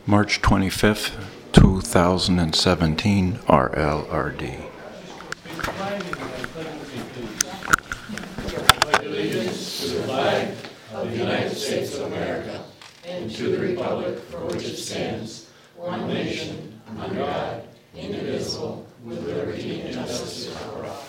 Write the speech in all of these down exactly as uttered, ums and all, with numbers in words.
March twenty-fifth, two thousand seventeen, R L R D. Allegiance to the flag of the United States of America and to the republic for which it stands, one nation, under God, indivisible, with liberty and justice for all.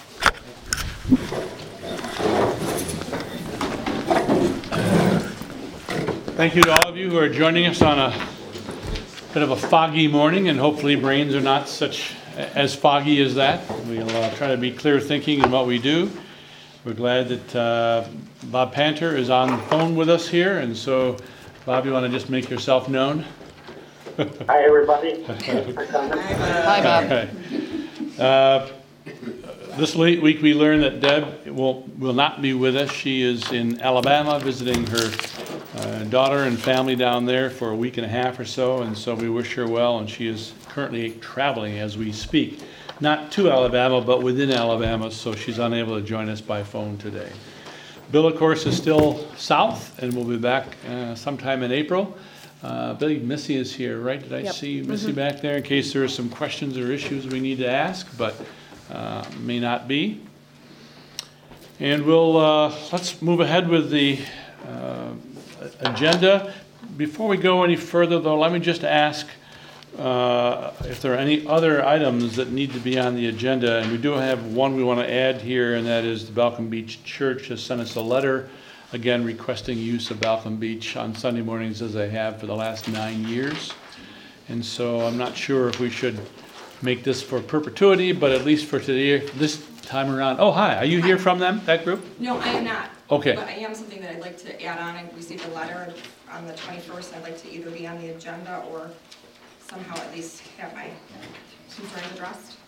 Thank you to all of you who are joining us on a bit of a foggy morning, and hopefully brains are not such as foggy as that. We'll uh, try to be clear thinking in what we do. We're glad that uh, Bob Panter is on the phone with us here, and so Bob, you want to just make yourself known? Hi, everybody. Hi, Bob. Okay. Uh, this late week we learned that Deb will will not be with us. She is in Alabama visiting her uh, daughter and family down there for a week and a half or so, and so we wish her well, and she is currently traveling as we speak. Not to Alabama, but within Alabama, so she's unable to join us by phone today. Bill, of course, is still south, and we'll be back uh, sometime in April. Uh, Billy, Missy is here, right? Did I Yep. see Missy Mm-hmm. back there in case there are some questions or issues we need to ask, but uh, may not be. And we'll, uh, let's move ahead with the uh, agenda. Before we go any further, though, let me just ask uh, if there are any other items that need to be on the agenda. And we do have one we want to add here, and that is the Balcom Beach Church has sent us a letter, again requesting use of Balcom Beach on Sunday mornings as they have for the last nine years. And so I'm not sure if we should make this for perpetuity, but at least for today, this time around. Oh, hi, are you here from them, that group? No, I am not. Okay. But I am something that I'd like to add on. I received a letter on the twenty-first. I'd like to either be on the agenda or somehow at least have my concerns addressed.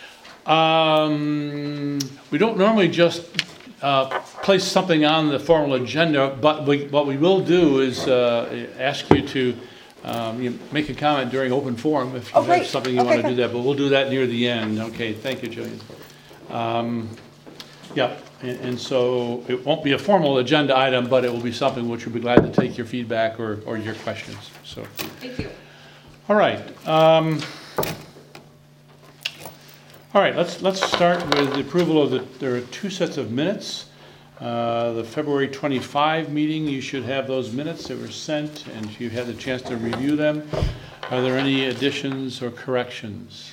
Um, we don't normally just uh, place something on the formal agenda, but we, what we will do is uh, ask you to um, you make a comment during open forum if you Oh, have great. something you Okay, want to good. do that, but we'll do that near the end. Okay, thank you, Jillian. Um, yeah, and, and so it won't be a formal agenda item, but it will be something which we'll be glad to take your feedback or, or your questions. So, Thank you. all right. Um, all right, let's let's start with the approval of the, there are two sets of minutes. Uh, the February twenty-fifth meeting, you should have those minutes that were sent, and you had the chance to review them. Are there any additions or corrections?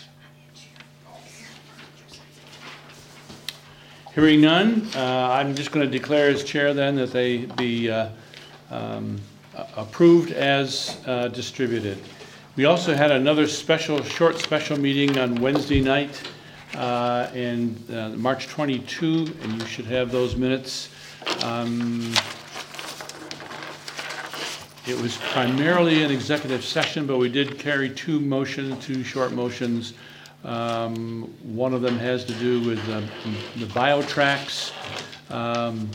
Hearing none, uh, I'm just going to declare as chair then that they be uh, um, a- approved as uh, distributed. We also had another special, short special meeting on Wednesday night uh, in uh, March twenty-second, and you should have those minutes. Um, It was primarily an executive session, but we did carry two motions, two short motions. Um, One of them has to do with uh, the BioTrax um,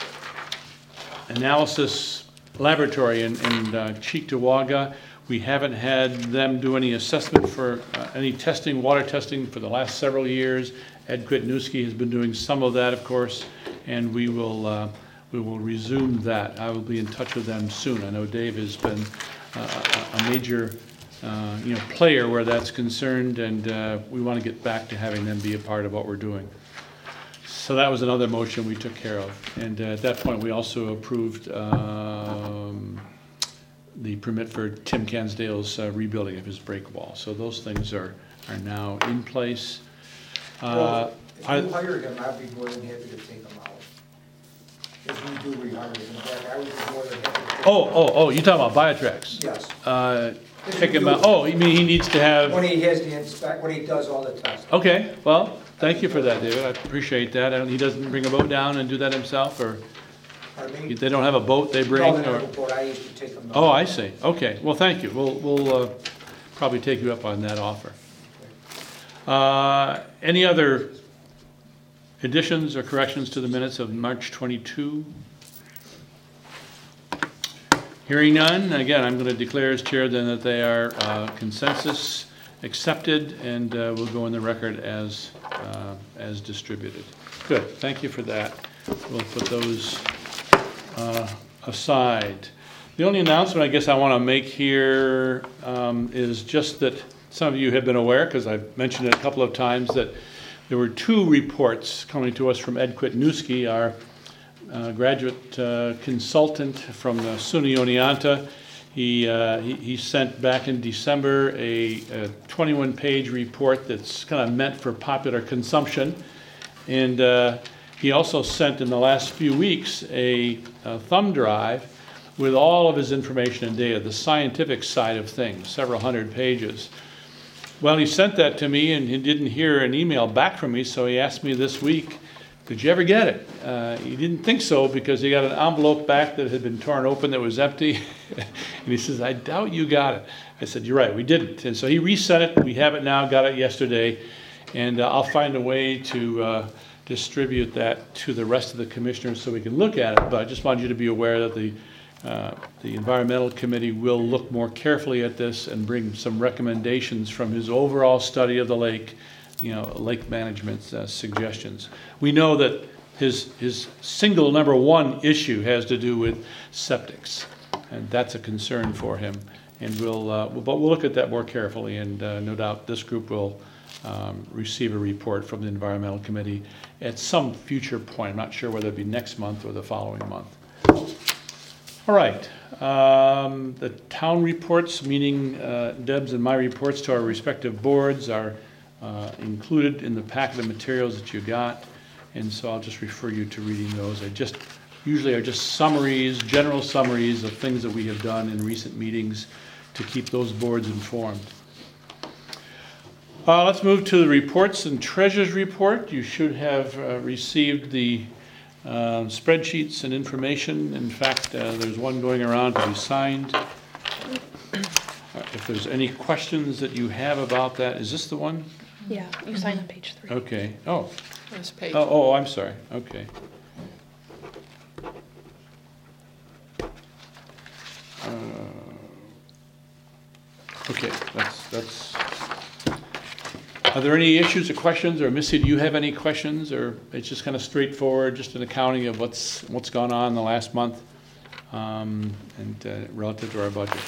analysis laboratory in, in uh, Cheektowaga. We haven't had them do any assessment for uh, any testing, water testing for the last several years. Ed Kwitnewski has been doing some of that, of course, and we will uh, we will resume that. I will be in touch with them soon. I know Dave has been uh, a a major uh, you know player where that's concerned, and uh, we want to get back to having them be a part of what we're doing. So that was another motion we took care of, and uh, at that point we also approved um, the permit for Tim Cansdale's uh, rebuilding of his break wall. So those things are, are now in place. Uh, Well, if I- you hired him, I'd be more than happy to take him out. If we do rehire him, in fact, I would be more than happy to take him Oh, out. oh, oh, you're talking about BioTrax? Yes, Uh, Check him out, oh, you mean he needs to have, when he has the inspect, when he does all the tests. okay, well, thank you for that, David, I appreciate that. And he doesn't bring a boat down and do that himself, or Pardon me? they don't have a boat they bring? No, they or- have a boat. I used to take him. Oh, I see, okay, well, thank you, we'll, we'll uh, probably take you up on that offer. Uh, Any other additions or corrections to the minutes of March twenty-second? Hearing none, again, I'm going to declare as chair then that they are uh, consensus accepted, and uh, will go in the record as, uh, as distributed. Good, thank you for that. We'll put those uh, aside. The only announcement I guess I want to make here um, is just that some of you have been aware, because I've mentioned it a couple of times, that there were two reports coming to us from Ed Kwitnewski, our uh, graduate uh, consultant from the SUNY Oneonta. He, uh, he, he sent back in December a, a twenty-one page report that's kind of meant for popular consumption. And uh, he also sent in the last few weeks a, a thumb drive with all of his information and data, the scientific side of things, several hundred pages. Well, he sent that to me and he didn't hear an email back from me, so he asked me this week, did you ever get it? Uh, he didn't think so because he got an envelope back that had been torn open that was empty. And he says, I doubt you got it. I said, you're right, we didn't. And so he resent it. We have it now, got it yesterday. And uh, I'll find a way to uh, distribute that to the rest of the commissioners so we can look at it. But I just wanted you to be aware that the Uh, the Environmental Committee will look more carefully at this and bring some recommendations from his overall study of the lake, you know, lake management uh, suggestions. We know that his, his single number one issue has to do with septics, and that's a concern for him. And we'll, uh, but we'll look at that more carefully, and uh, no doubt this group will um, receive a report from the Environmental Committee at some future point. I'm not sure whether it be next month or the following month. All right, um, the town reports, meaning uh, Deb's and my reports to our respective boards, are uh, included in the packet of materials that you got, and so I'll just refer you to reading those. I just usually are just summaries, general summaries of things that we have done in recent meetings to keep those boards informed. Uh, let's move to the reports and treasurer's report. You should have uh, received the Uh, spreadsheets and information. In fact, uh, there's one going around to be signed. Uh, if there's any questions that you have about that, is this the one? Yeah, you sign on page three. Okay. Oh. This page. Oh, oh, I'm sorry. Okay. Uh, okay, that's that's. Are there any issues or questions, or Missy, do you have any questions, or it's just kind of straightforward, just an accounting of what's what's gone on in the last month, um, and uh, relative to our budget?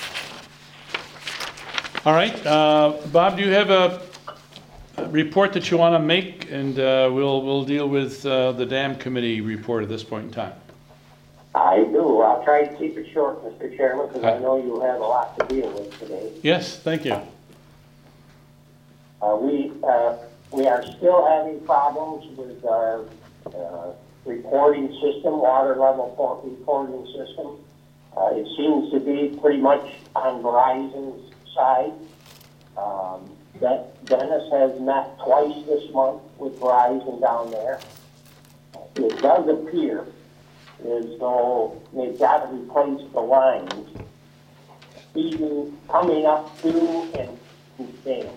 All right, uh, Bob, do you have a, a report that you want to make, and uh, we'll we'll deal with uh, the dam committee report at this point in time. I do. I'll try to keep it short, Mister Chairman, because I know you have a lot to deal with today. Yes, thank you. Uh, we uh, we are still having problems with our uh, reporting system, water level reporting system. Uh, it seems to be pretty much on Verizon's side. Um, that Dennis has met twice this month with Verizon down there. It does appear as though they've got to replace the lines even coming up to and down.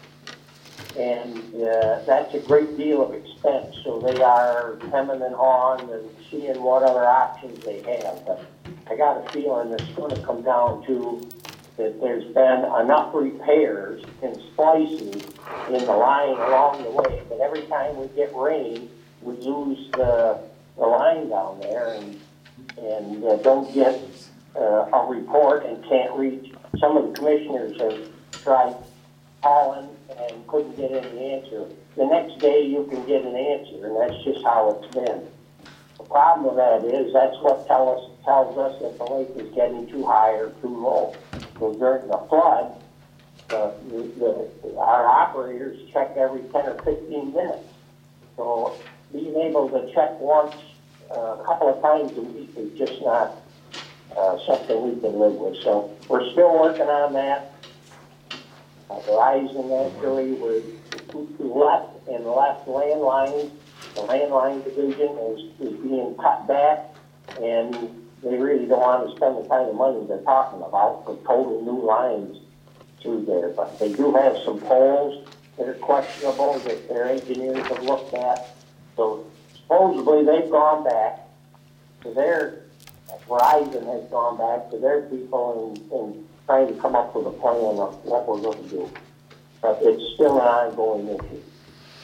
And uh, that's a great deal of expense, so they are hemming and hawing and seeing what other options they have. But I got a feeling it's going to come down to that there's been enough repairs and splicing in the line along the way, but every time we get rain, we lose the, the line down there and, and uh, don't get uh, a report and can't reach. Some of the commissioners have tried calling and couldn't get any answer. The next day you can get an answer, and that's just how it's been. The problem with that is that's what tell us, tells us that the lake is getting too high or too low. So during the flood, uh, the, the, our operators check every ten or fifteen minutes. So being able to check once, uh, a couple of times a week is just not uh, something we can live with. So we're still working on that. Uh, Verizon actually was left and left landlines. The landline division is, is being cut back, and they really don't want to spend the kind of money they're talking about for total new lines through there. But they do have some poles that are questionable that their engineers have looked at. So supposedly they've gone back to their, Verizon has gone back to their people and, and trying to come up with a plan of what we're going to do. But it's still an ongoing issue.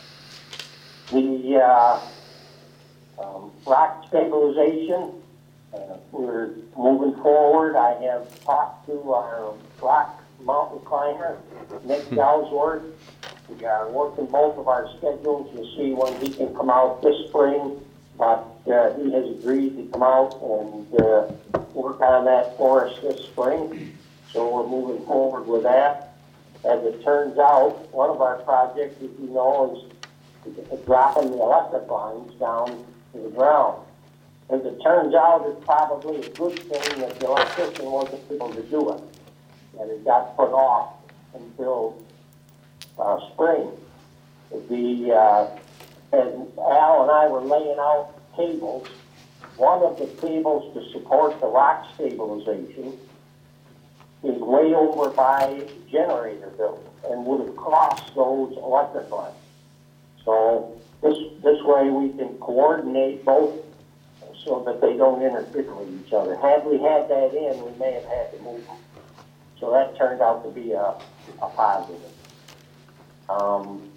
The uh, um, rock stabilization Uh, we're moving forward. I have talked to our rock mountain climber, Nick Ellsworth. We are working both of our schedules to see when he can come out this spring, but uh, he has agreed to come out and uh, work on that for us this spring. So we're moving forward with that. As it turns out, one of our projects, as you know, is dropping the electric lines down to the ground. As it turns out, it's probably a good thing that the electrician wasn't able to do it, and it got put off until uh, spring. The uh, and Al and I were laying out cables. One of the cables to support the rock stabilization is way over by generator building and would have crossed those electric lines. So this this way we can coordinate both so that they don't interfere with each other. Had we had that in, we may have had to move them. So that turned out to be a, a positive. Um,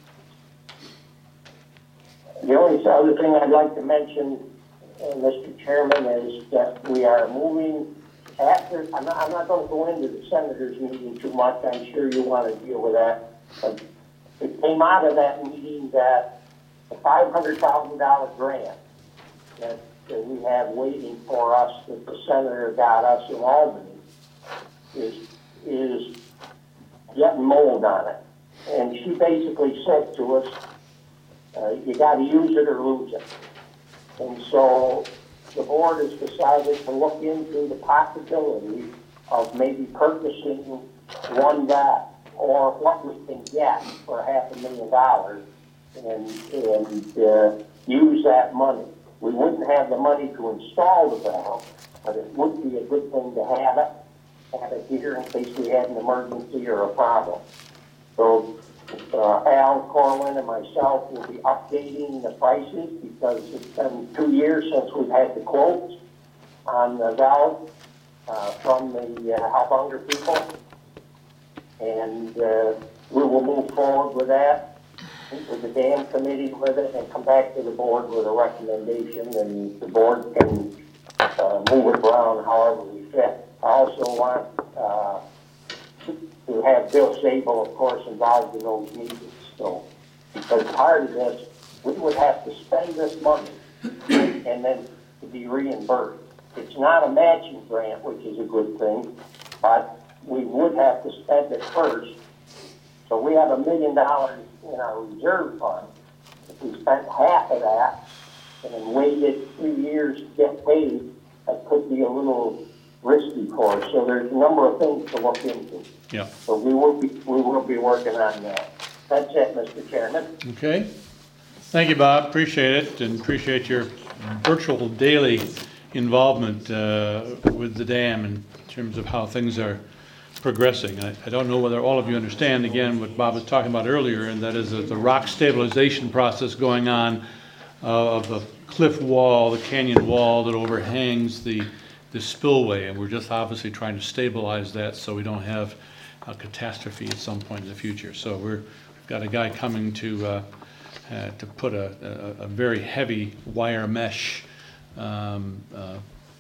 the only other thing I'd like to mention, uh, Mister Chairman, is that we are moving after, I'm not, I'm not going to go into the senators meeting too much. I'm sure you want to deal with that. But it came out of that meeting that the five hundred thousand dollar grant that, that we have waiting for us, that the senator got us in Albany, is, is getting mold on it. And she basically said to us, uh, you got to use it or lose it. And so the board has decided to look into the possibility of maybe purchasing one guy or what we can get for half a million dollars and, and uh, use that money. We wouldn't have the money to install the valve, but it would be a good thing to have it, have it here in case we had an emergency or a problem. So uh, Al Corwin and myself will be updating the prices because it's been two years since we've had the quotes on the valve uh, from the uh, Halbunger people. And uh, we will move forward with that, meet with the dam committee with it, and come back to the board with a recommendation, and the board can uh, move it around however we fit. I also want uh, to have Bill Sable, of course, involved in those meetings. So, because part of this, we would have to spend this money and then to be reimbursed. It's not a matching grant, which is a good thing, but we would have to spend it first. So we have a million dollars in our reserve fund. If we spent half of that and then waited three years to get paid, that could be a little risky for us. So there's a number of things to look into. Yeah. So we will be we will be working on that. That's it, Mister Chairman. Okay. Thank you, Bob. Appreciate it, and appreciate your virtual daily involvement uh, with the dam in terms of how things are progressing. I, I don't know whether all of you understand, again, what Bob was talking about earlier, and that is that the rock stabilization process going on uh, of the cliff wall, the canyon wall that overhangs the, the spillway, and we're just obviously trying to stabilize that so we don't have a catastrophe at some point in the future. So we're, we've got a guy coming to uh, uh, to put a, a, a very heavy wire mesh um, uh,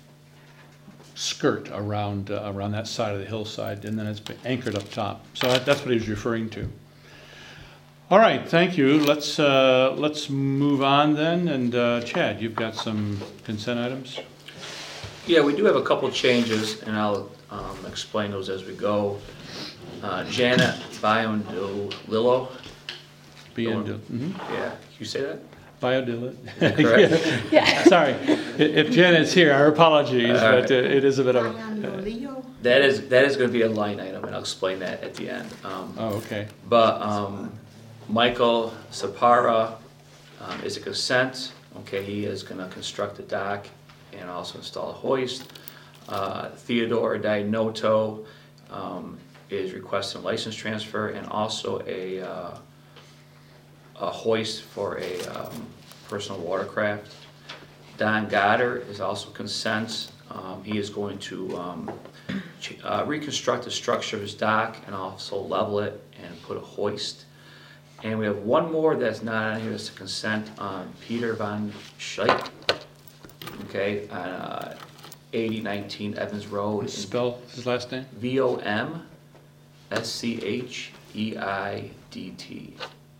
skirt around uh, around that side of the hillside, and then it's been anchored up top. So that, that's what he was referring to. All right, thank you. Let's uh, let's move on then. And uh, Chad, you've got some consent items. Yeah, we do have a couple changes, and I'll um, explain those as we go. Uh, Janet Biondolillo. Biondil. Mm-hmm. Yeah, you say that? Biondil. Correct. Yeah. Sorry, if Janet's here, our apologies, All right. but uh, it is a bit of a. Biondolillo. That is that is going to be a line item, and I'll explain that at the end. Um, Oh, okay. But um, Michael Sapara um, is a consent. Okay, he is going to construct a dock and also install a hoist. Uh, Theodore Dianoto um, is requesting a license transfer and also a, uh, a hoist for a um, personal watercraft. Don Goddard is also consent. Um, he is going to um, uh, reconstruct the structure of his dock and also level it and put a hoist. And we have one more that's not on here, that's a consent on Peter Van Schaik. Okay, uh, eighty nineteen Evans Road. in Spell his last name? V O M S C H E I D T.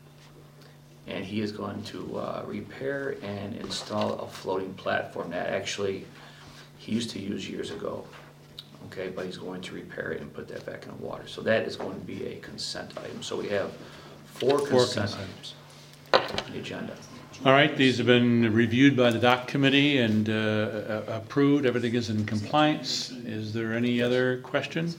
And he is going to uh, repair and install a floating platform that actually he used to use years ago. Okay, but he's going to repair it and put that back in the water. So that is going to be a consent item. So we have four Four consent consent. items on the agenda. All right, these have been reviewed by the dock committee and uh, approved. Everything is in compliance. Is there any other question?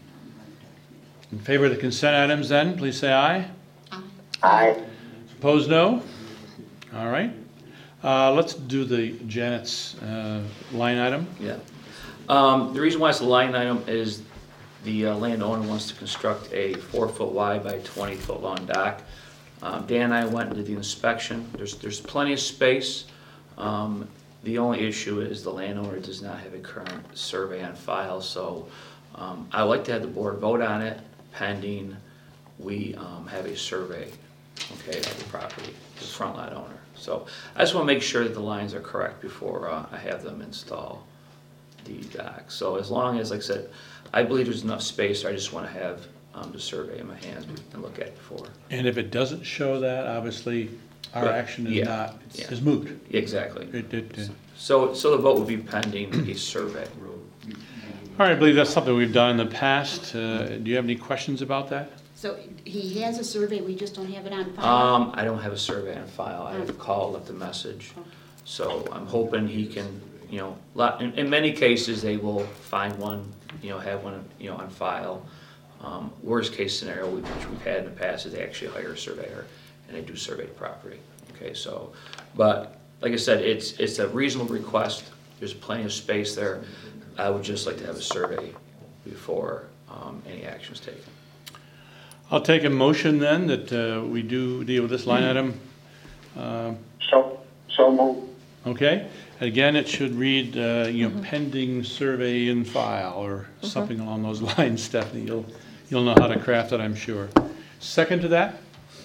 In favor of the consent items then, please say aye. Aye. Opposed, no? All right. Uh, Let's do the Janet's uh, line item. Yeah. Um, the reason why it's a line item is the uh, landowner wants to construct a four foot wide by twenty foot long dock. Um, Dan and I went and did the inspection. There's, there's plenty of space. Um, the only issue is the landowner does not have a current survey on file, so um, I would like to have the board vote on it pending we um, have a survey, okay, of the property, the front lot owner. So I just want to make sure that the lines are correct before uh, I have them install the dock. So as long as, like I said, I believe there's enough space, I just want to have um, the survey in my hands and look at it before. And if it doesn't show that, obviously, our Right. action is Yeah. not, Yeah. is moot. Exactly. It- it- it- So, so the vote would be pending a survey. All right, I believe that's something we've done in the past. Uh, Do you have any questions about that? So he has a survey, we just don't have it on file? Um, I don't have a survey on file. I have called, left a message. So I'm hoping he can, you know, lot, in, in many cases, they will find one, you know, have one, you know, on file. Um, worst case scenario, which we've had in the past, is they actually hire a surveyor and they do survey the property. Okay, so, but like I said, it's, it's a reasonable request. There's plenty of space there. I would just like to have a survey before um, any action is taken. I'll take a motion then that uh, we do deal with this line item. Um, So, so moved. Okay, again, it should read, uh, you know, pending survey in file or something along those lines, Stephanie. You'll, you'll know how to craft it, I'm sure. Second to that?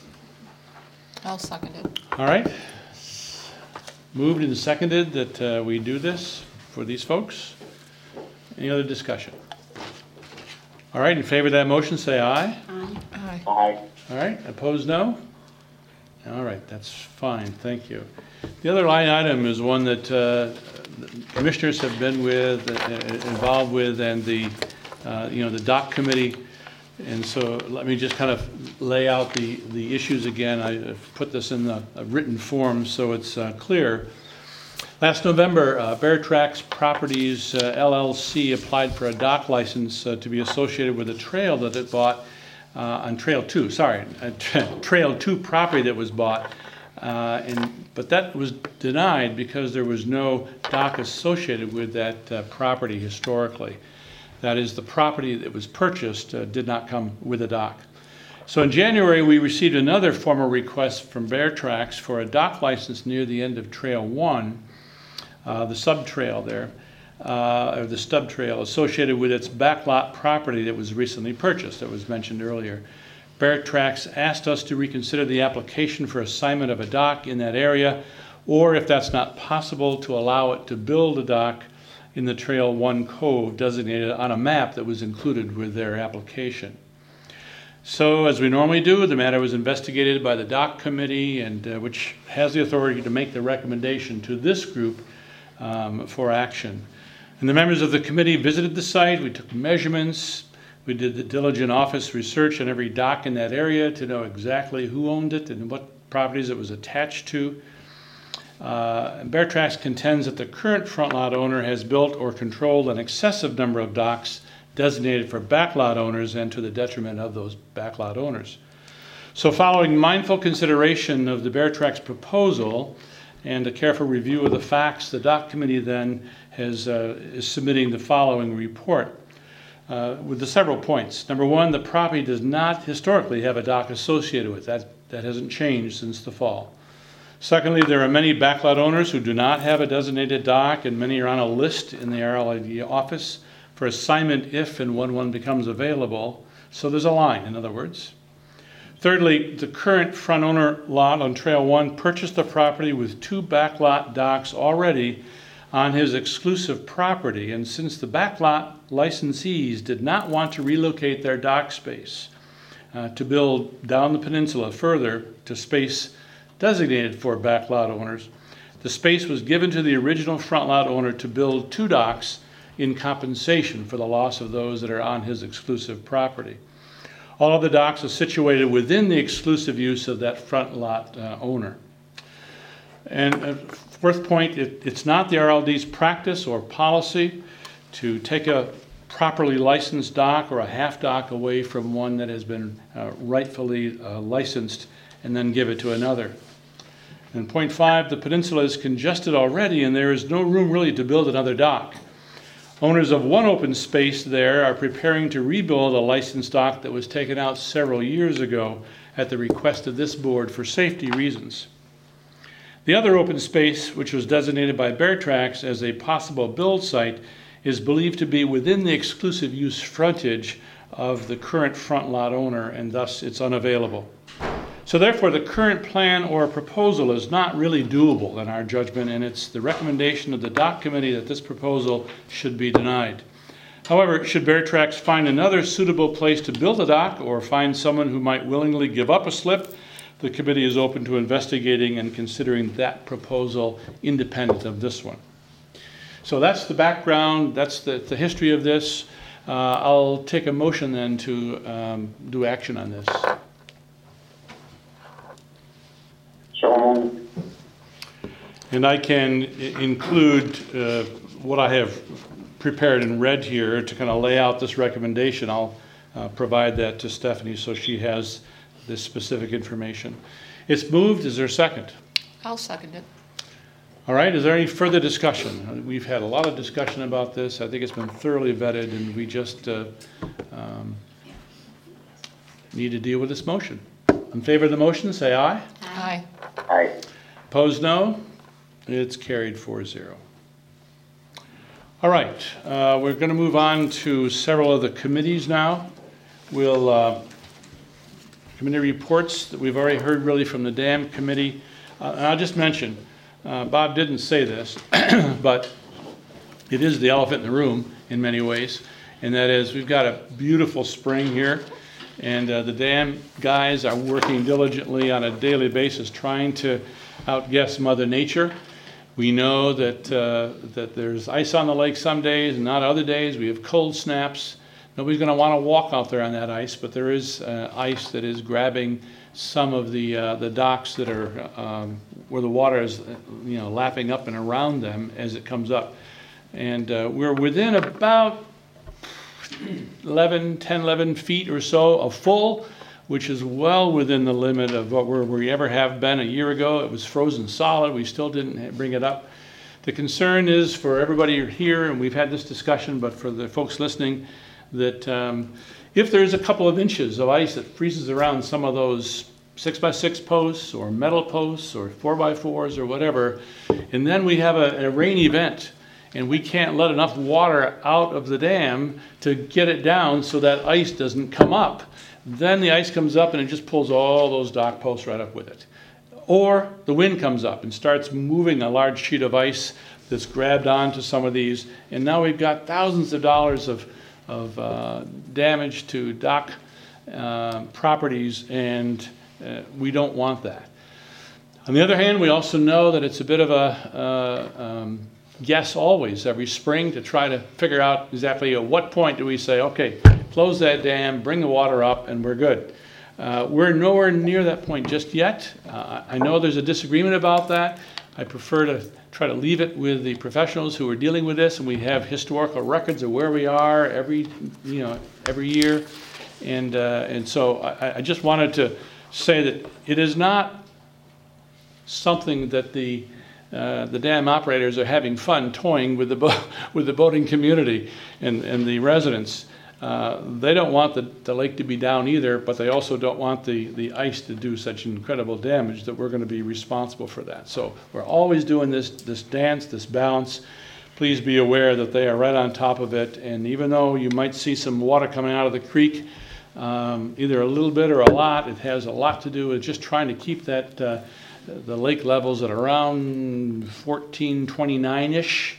I'll second it. All right. Moved and seconded that uh, we do this for these folks. Any other discussion? All right, in favor of that motion, say aye. Aye. Aye. Aye. All right, opposed, no? All right, that's fine, thank you. The other line item is one that uh, the commissioners have been with, uh, involved with, and the, uh, you know, the dock committee. And so let me just kind of lay out the, the issues again. I put this in the a written form so it's uh, clear. Last November, uh, Bear Tracks Properties uh, L L C applied for a dock license uh, to be associated with a trail that it bought uh, on Trail Two. Sorry, a tra Trail Two property that was bought, uh, and but that was denied because there was no dock associated with that uh, property historically. That is, the property that was purchased uh, did not come with a dock. So in January, we received another formal request from Bear Tracks for a dock license near the end of Trail One. Uh, the sub-trail there, uh, or the stub trail associated with its backlot property that was recently purchased, that was mentioned earlier. Bear Tracks asked us to reconsider the application for assignment of a dock in that area, or if that's not possible, to allow it to build a dock in the Trail One Cove designated on a map that was included with their application. So, as we normally do, the matter was investigated by the dock committee, and uh, which has the authority to make the recommendation to this group Um, for action. And the members of the committee visited the site, we took measurements, we did the diligent office research on every dock in that area to know exactly who owned it and what properties it was attached to. Uh, Bear Tracks contends that the current front lot owner has built or controlled an excessive number of docks designated for backlot owners and to the detriment of those backlot owners. So following mindful consideration of the Bear Tracks proposal, and a careful review of the facts, the dock committee then has, uh, is submitting the following report uh, with the several points. Number one, the property does not historically have a dock associated with it. That, that hasn't changed since the fall. Secondly, there are many backlot owners who do not have a designated dock, and many are on a list in the R L I D office for assignment if and when one becomes available. So there's a line, in other words. Thirdly, the current front owner lot on Trail One purchased the property with two backlot docks already on his exclusive property, and since the backlot licensees did not want to relocate their dock space uh, to build down the peninsula further to space designated for backlot owners, the space was given to the original front lot owner to build two docks in compensation for the loss of those that are on his exclusive property. All of the docks are situated within the exclusive use of that front lot uh, owner. And uh, fourth point, it, it's not the R L D's practice or policy to take a properly licensed dock or a half dock away from one that has been uh, rightfully uh, licensed and then give it to another. And point five, the peninsula is congested already and there is no room really to build another dock. Owners of one open space there are preparing to rebuild a licensed dock that was taken out several years ago at the request of this board for safety reasons. The other open space, which was designated by Bear Tracks as a possible build site, is believed to be within the exclusive use frontage of the current front lot owner, and thus it's unavailable. So therefore, the current plan or proposal is not really doable in our judgment, and it's the recommendation of the dock committee that this proposal should be denied. However, should Bear Tracks find another suitable place to build a dock or find someone who might willingly give up a slip, the committee is open to investigating and considering that proposal independent of this one. So that's the background, that's the, the history of this. Uh, I'll take a motion then to um, do action on this. So moved. And I can I- include uh, what I have prepared and read here to kind of lay out this recommendation. I'll uh, provide that to Stephanie so she has this specific information. It's moved. Is there a second? I'll second it. All right. Is there any further discussion? We've had a lot of discussion about this. I think it's been thoroughly vetted, and we just uh, um, need to deal with this motion. In favor of the motion, say aye. Aye. Aye. Opposed, no. It's carried four zero. All right. Uh, we're going to move on to several of the committees now. We'll uh, committee reports that we've already heard really from the dam committee. Uh, and I'll just mention, uh, Bob didn't say this, but it is the elephant in the room in many ways, and that is we've got a beautiful spring here, and uh, the dam guys are working diligently on a daily basis trying to outguess Mother Nature. We know that, uh, that there's ice on the lake some days and not other days. We have cold snaps. Nobody's going to want to walk out there on that ice, but there is uh, ice that is grabbing some of the uh, the docks that are um, where the water is, you know, lapping up and around them as it comes up. And uh, we're within about eleven, ten, eleven feet or so of full, which is well within the limit of what we're, we ever have been. A year ago, it was frozen solid. We still didn't bring it up. The concern is for everybody here, and we've had this discussion, but for the folks listening, that um, if there's a couple of inches of ice that freezes around some of those six by six posts or metal posts or four by fours or whatever, and then we have a, a rain event and we can't let enough water out of the dam to get it down so that ice doesn't come up, then the ice comes up and it just pulls all those dock posts right up with it. Or the wind comes up and starts moving a large sheet of ice that's grabbed onto some of these, and now we've got thousands of dollars of of uh, damage to dock uh, properties, and uh, we don't want that. On the other hand, we also know that it's a bit of a uh, um, guess always every spring to try to figure out exactly at what point do we say, okay, close that dam, bring the water up, and we're good. Uh, we're nowhere near that point just yet. Uh, I know there's a disagreement about that. I prefer to try to leave it with the professionals who are dealing with this, and we have historical records of where we are every, you know, every year. And, uh, and so I, I just wanted to say that it is not something that the, uh, the dam operators are having fun toying with the, bo with the boating community and, and the residents. Uh, they don't want the, the lake to be down either, but they also don't want the, the ice to do such incredible damage that we're going to be responsible for that. So we're always doing this, this dance, this balance. Please be aware that they are right on top of it, and even though you might see some water coming out of the creek, um, either a little bit or a lot, it has a lot to do with just trying to keep that uh, the lake levels at around fourteen twenty-nine-ish.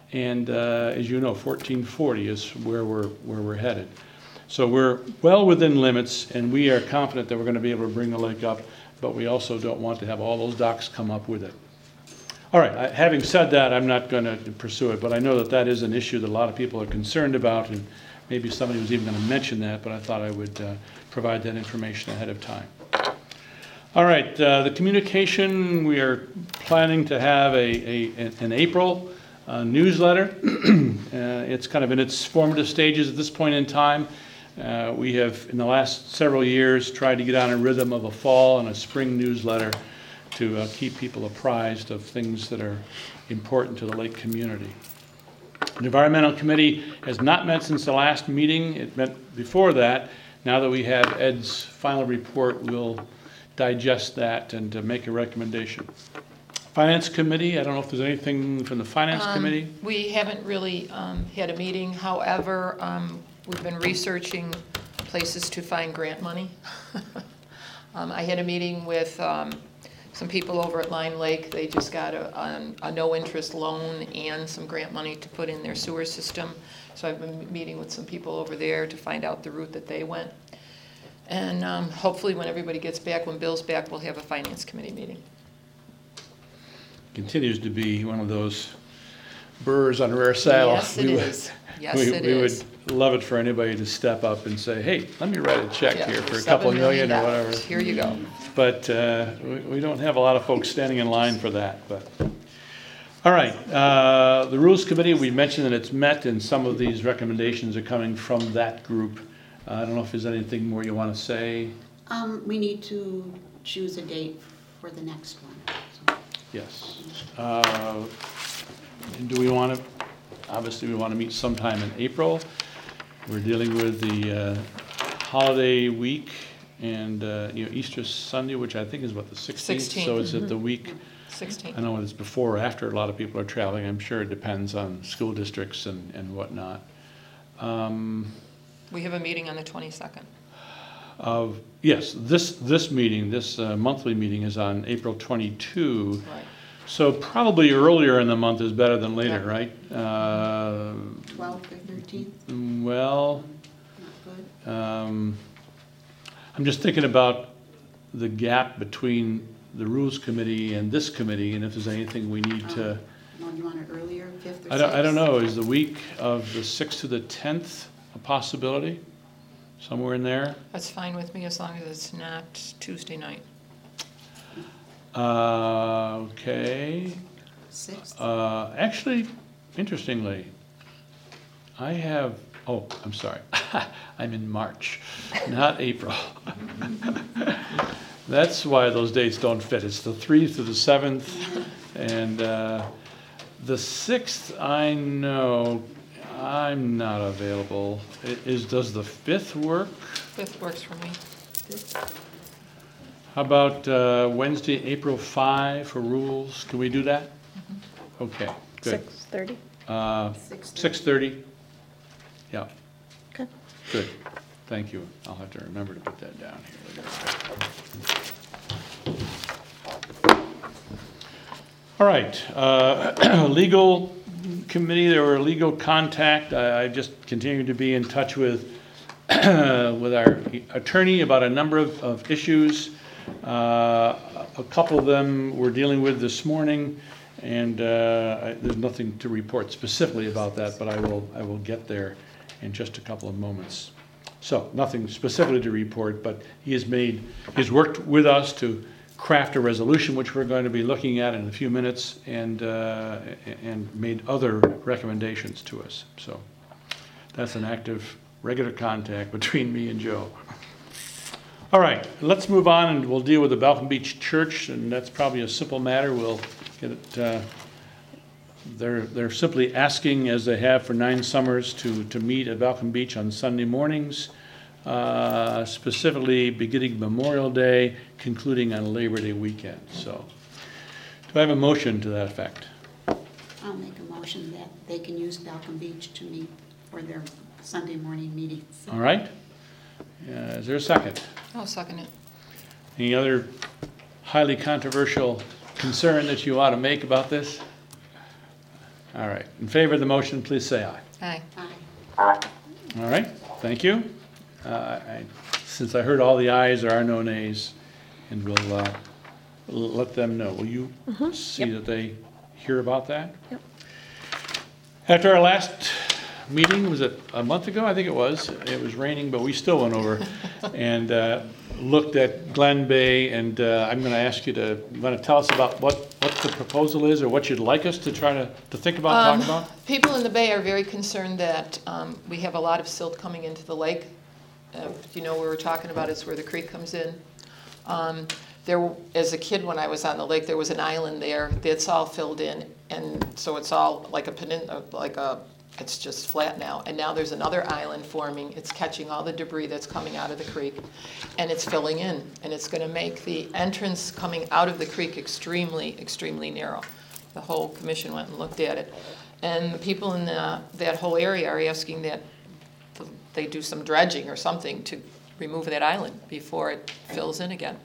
And uh, as you know, fourteen forty is where we're, where we're headed. So we're well within limits, and we are confident that we're going to be able to bring the lake up, but we also don't want to have all those docks come up with it. All right, I- having said that, I'm not going to pursue it, but I know that that is an issue that a lot of people are concerned about, and maybe somebody was even going to mention that, but I thought I would uh, provide that information ahead of time. All right, uh, the communication, we are planning to have a, a an April uh, newsletter. uh, it's kind of in its formative stages at this point in time. Uh, we have, in the last several years, tried to get on a rhythm of a fall and a spring newsletter to uh, keep people apprised of things that are important to the lake community. The Environmental Committee has not met since the last meeting. It met before that. Now that we have Ed's final report, we'll digest that and uh, make a recommendation. Finance Committee, I don't know if there's anything from the Finance Um, Committee? We haven't really um, had a meeting. However, um, we've been researching places to find grant money. um, I had a meeting with um, some people over at Line Lake. They just got a, a, a no-interest loan and some grant money to put in their sewer system. So I've been meeting with some people over there to find out the route that they went. And um, hopefully when everybody gets back, when Bill's back, we'll have a Finance Committee meeting. Continues to be one of those burrs on a rare saddle. Yes, it We would- is. Yes, we- it We is. would love it for anybody to step up and say, hey, let me write a check Yeah, here for a seven couple million or dollars. whatever. Here you go. But uh, we we don't have a lot of folks standing in line for that, but. All right, uh, the Rules Committee, we mentioned that it's met, and some of these recommendations are coming from that group. Uh, I don't know if there's anything more you want to say? Um, we need to choose a date for the next one. So, Yes. Uh, and do we want to, obviously, we want to meet sometime in April. We're dealing with the uh, holiday week and, uh, you know, Easter Sunday, which I think is what, the sixteenth? So sixteenth, is it the week? sixteen. I know whether it's before or after a lot of people are traveling. I'm sure it depends on school districts and, and whatnot. Um, We have a meeting on the twenty-second. of, yes, this, this meeting, this uh, monthly meeting is on April twenty-second. Right. So probably earlier in the month is better than later, Yeah. right? Uh, twelfth or thirteenth, Well, not good. um, I'm just thinking about the gap between the Rules Committee and this committee, and if there's anything we need to, No, you want it earlier, fifth or sixth? I don't, I don't know, is the week of the sixth to the tenth a possibility? Somewhere in there? That's fine with me as long as it's not Tuesday night. Uh, okay. Sixth? Uh, actually, interestingly, I have, oh, I'm sorry. I'm in March, not April. That's why those dates don't fit. It's the three to the seventh, and uh, the sixth, I know I'm not available. I- Is, does the fifth work? Fifth works for me. How about uh, Wednesday, April fifth for rules? Can we do that? Okay, good. Six thirty? Uh, Six thirty. six thirty? Yeah, Okay. good. Thank you. I'll have to remember to put that down here. All right, uh, legal committee, there were legal contact. I I just continue to be in touch with, with our attorney about a number of, of issues. Uh, A couple of them we're dealing with this morning, and uh, I- there's nothing to report specifically about that, but I will, I will get there in just a couple of moments. So, nothing specifically to report, but he has made, he's worked with us to craft a resolution, which we're going to be looking at in a few minutes, and, uh, and made other recommendations to us. So, that's an active, regular contact between me and Joe. All right, let's move on, and we'll deal with the Balcom Beach Church, and that's probably a simple matter. We'll get it, uh, they're, they're simply asking, as they have for nine summers, to, to meet at Balcom Beach on Sunday mornings, uh, specifically beginning Memorial Day, concluding on Labor Day weekend. So, do I have a motion to that effect? I'll make a motion that they can use Balcom Beach to meet for their Sunday morning meetings. All right? Uh, Is there a second? I'll second it. Any other highly controversial concern that you ought to make about this? All right. In favor of the motion, please say aye. Aye. Aye. Aye. All right, thank you. Uh, I- Since I heard all the ayes, there are no nays, and we'll uh, l- let them know. Will you see Yep. that they hear about that? Yep. After our last meeting, was it a month ago? I think it was. It was raining, but we still went over and uh, looked at Glen Bay, and uh, I'm going to ask you to, going to tell us about what, what the proposal is, or what you'd like us to try to, to think about, Um, talk about? People in the Bay are very concerned that um, we have a lot of silt coming into the lake. Uh, You know, where we're talking about is where the creek comes in. Um, There, as a kid, when I was on the lake, there was an island there that's all filled in, and so it's all like a penin, uh, like a, it's just flat now. And now there's another island forming. It's catching all the debris that's coming out of the creek, and it's filling in, and it's going to make the entrance coming out of the creek extremely, extremely narrow. The whole commission went and looked at it, and the people in the, that whole area are asking that they do some dredging or something to remove that island before it fills in again.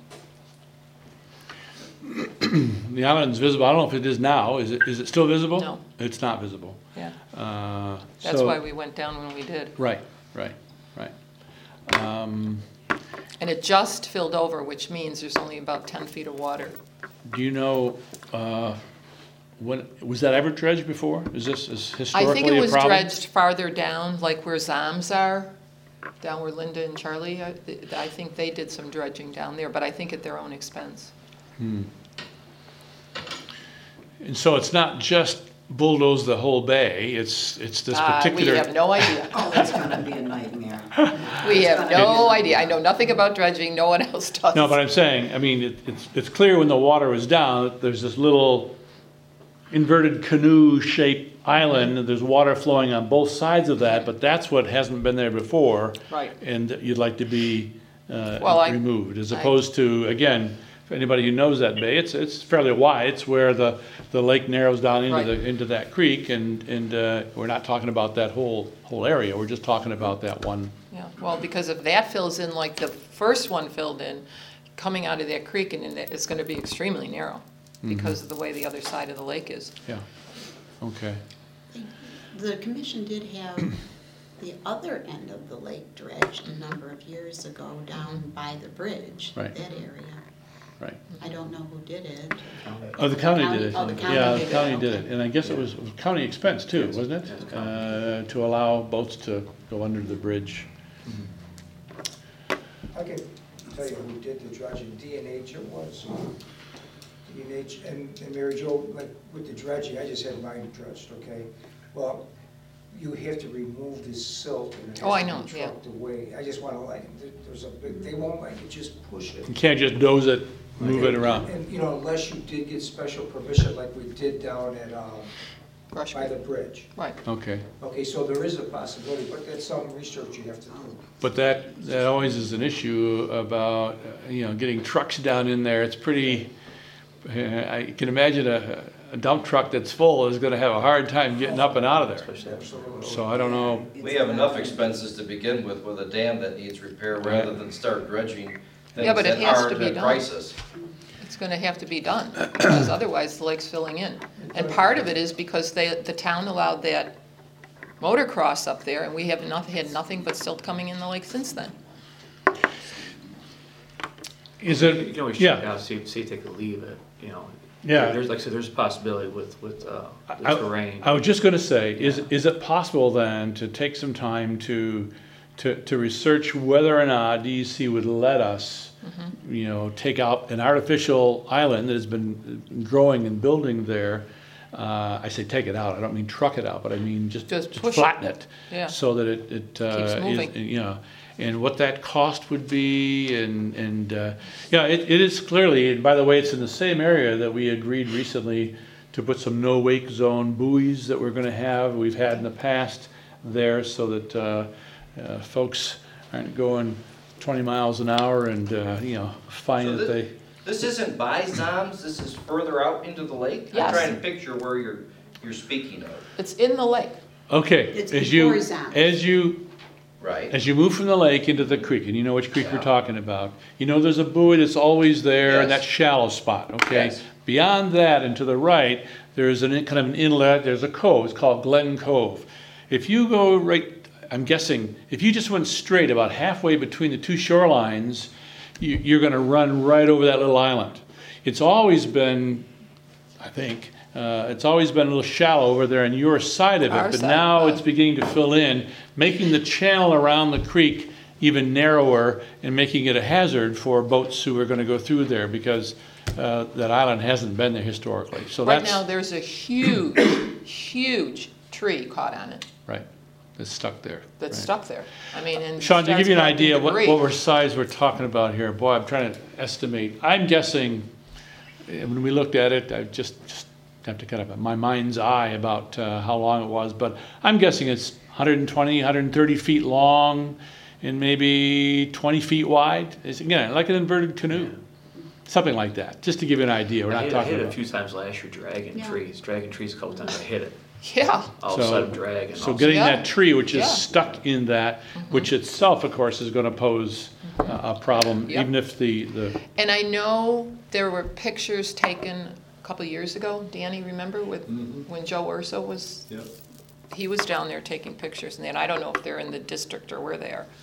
The island's visible. I don't know if it is now. Is it, is it still visible? No. It's not visible. Yeah, Uh, that's so- why we went down when we did. Right, right, right. Um, And it just filled over, which means there's only about ten feet of water. Do you know, uh, when, was that ever dredged before? Is this is I historically think it a was problem? dredged farther down, like where Zams are, down where Linda and Charlie, I I think they did some dredging down there, but I think at their own expense. And so it's not just bulldoze the whole bay, it's, it's this Uh, particular. We have no idea. Oh, it's gonna be a nightmare. We have no idea. I know nothing about dredging, no one else does. No, but I'm saying, I mean, it, it's, it's clear when the water was down, that there's this little inverted canoe-shaped island, and there's water flowing on both sides of that, but that's what hasn't been there before. Right. And you'd like to be uh, Well, I- removed, as I- opposed to, again, for anybody who knows that bay, it's, it's fairly wide. It's where the, the lake narrows down into Right. the, into that creek, and, and uh, we're not talking about that whole, whole area. We're just talking about that one. Yeah, well, because if that fills in like the first one filled in, coming out of that creek, and then it's gonna be extremely narrow because of the way the other side of the lake is. Yeah, okay. The commission did have the other end of the lake dredged a number of years ago down by the bridge, Right. that area. Right. I don't know who did it. Oh, the county County- did it. oh, the county Yeah, did the it, county did okay. it, and I guess it was, it was county expense too, wasn't it? Uh, to allow boats to go under the bridge. I can tell you who did the dredging, D and H it was. D and H, and, and Mary Jo, like with the dredging, I just had mine dredged, okay? Well, you have to remove this silt and it Oh, I has know, to be yeah. trucked away. I just wanna like, there- there's a big, they won't like you just push it. You can't just doze it, move it And- around. And, you know, unless you did get special permission like we did down at, um, Brush, by the bridge. right. Okay, Okay, so there is a possibility, but that's some research you have to do. but that, that always is an issue about, uh, you know, getting trucks down in there. It's pretty, uh, I can imagine a, a dump truck that's full is gonna have a hard time getting up and out of there. Absolutely. So I don't know, We have enough expenses to begin with, with a dam that needs repair, rather Right. than start dredging Yeah, things but it that has to aren't be in done. crisis. It's gonna have to be done, because otherwise the lake's filling in. And part of it is because they, the town allowed that motocross up there, and we have not, had nothing but silt coming in the lake since then. is You it, can always check yeah, out, see, see if they could leave it, you know. Yeah. There's, like I said, there's a possibility with, with uh, the I- terrain. I was just gonna say, is, is it possible then to take some time to, to, to research whether or not D E C would let us, you know, take out an artificial island that has been growing and building there? Uh, I say take it out, I don't mean truck it out, but I mean just, Just just push it. flatten it. Yeah. So that it, it, uh, Keeps is- moving. you know, and what that cost would be, and, and, uh, yeah, it, it is clearly, and by the way, it's in the same area that we agreed recently to put some no-wake zone buoys that we're gonna have, we've had in the past there, so that, uh, uh, folks aren't going twenty miles an hour and, uh, you know, find So that thi- they, This isn't by Zoms, this is further out into the lake? Yes. I'm trying to picture where you're, you're speaking of, It's in the lake. okay, It's as you, before Zoms. as you, right? as you move from the lake into the creek, and you know which creek we're talking about, you know there's a buoy that's always there, and Yes. that shallow spot, okay? Yes. Beyond that and to the right, there's an, kind of an inlet, there's a cove, it's called Glen Cove. If you go right, I'm guessing, if you just went straight about halfway between the two shorelines, you, you're gonna run right over that little island. It's always been, I think, uh, it's always been a little shallow over there on your side of it, Our but side, now wow. it's beginning to fill in, making the channel around the creek even narrower and making it a hazard for boats who are gonna go through there because uh, that island hasn't been there historically. So Right that's, now, there's a huge, huge tree caught on it right, it's stuck there. that's right. stuck there. I mean, and. Sean, to starts give you an collecting idea what, debris. what we're size we're talking about here, boy, I'm trying to estimate. I'm guessing, eh, when we looked at it, I just, just have to kind of, my mind's eye about uh, how long it was, but I'm guessing it's one hundred twenty, one hundred thirty feet long and maybe twenty feet wide. It's, again, like an inverted canoe, something like that, just to give you an idea. We're I not hit, I talking hit it a about. few times last year, dragging Yeah. trees, dragging trees a couple times, I hit it. Yeah, All of a So- sudden dragging. So all of a getting Yeah. that tree, which is Yeah. stuck in that, which itself, of course, is gonna pose a a problem, Yep. even if the, the and I know there were pictures taken a couple years ago. Danny, remember with, when Joe Urso was, Yep. he was down there taking pictures and then, I don't know if they're in the district or where they are.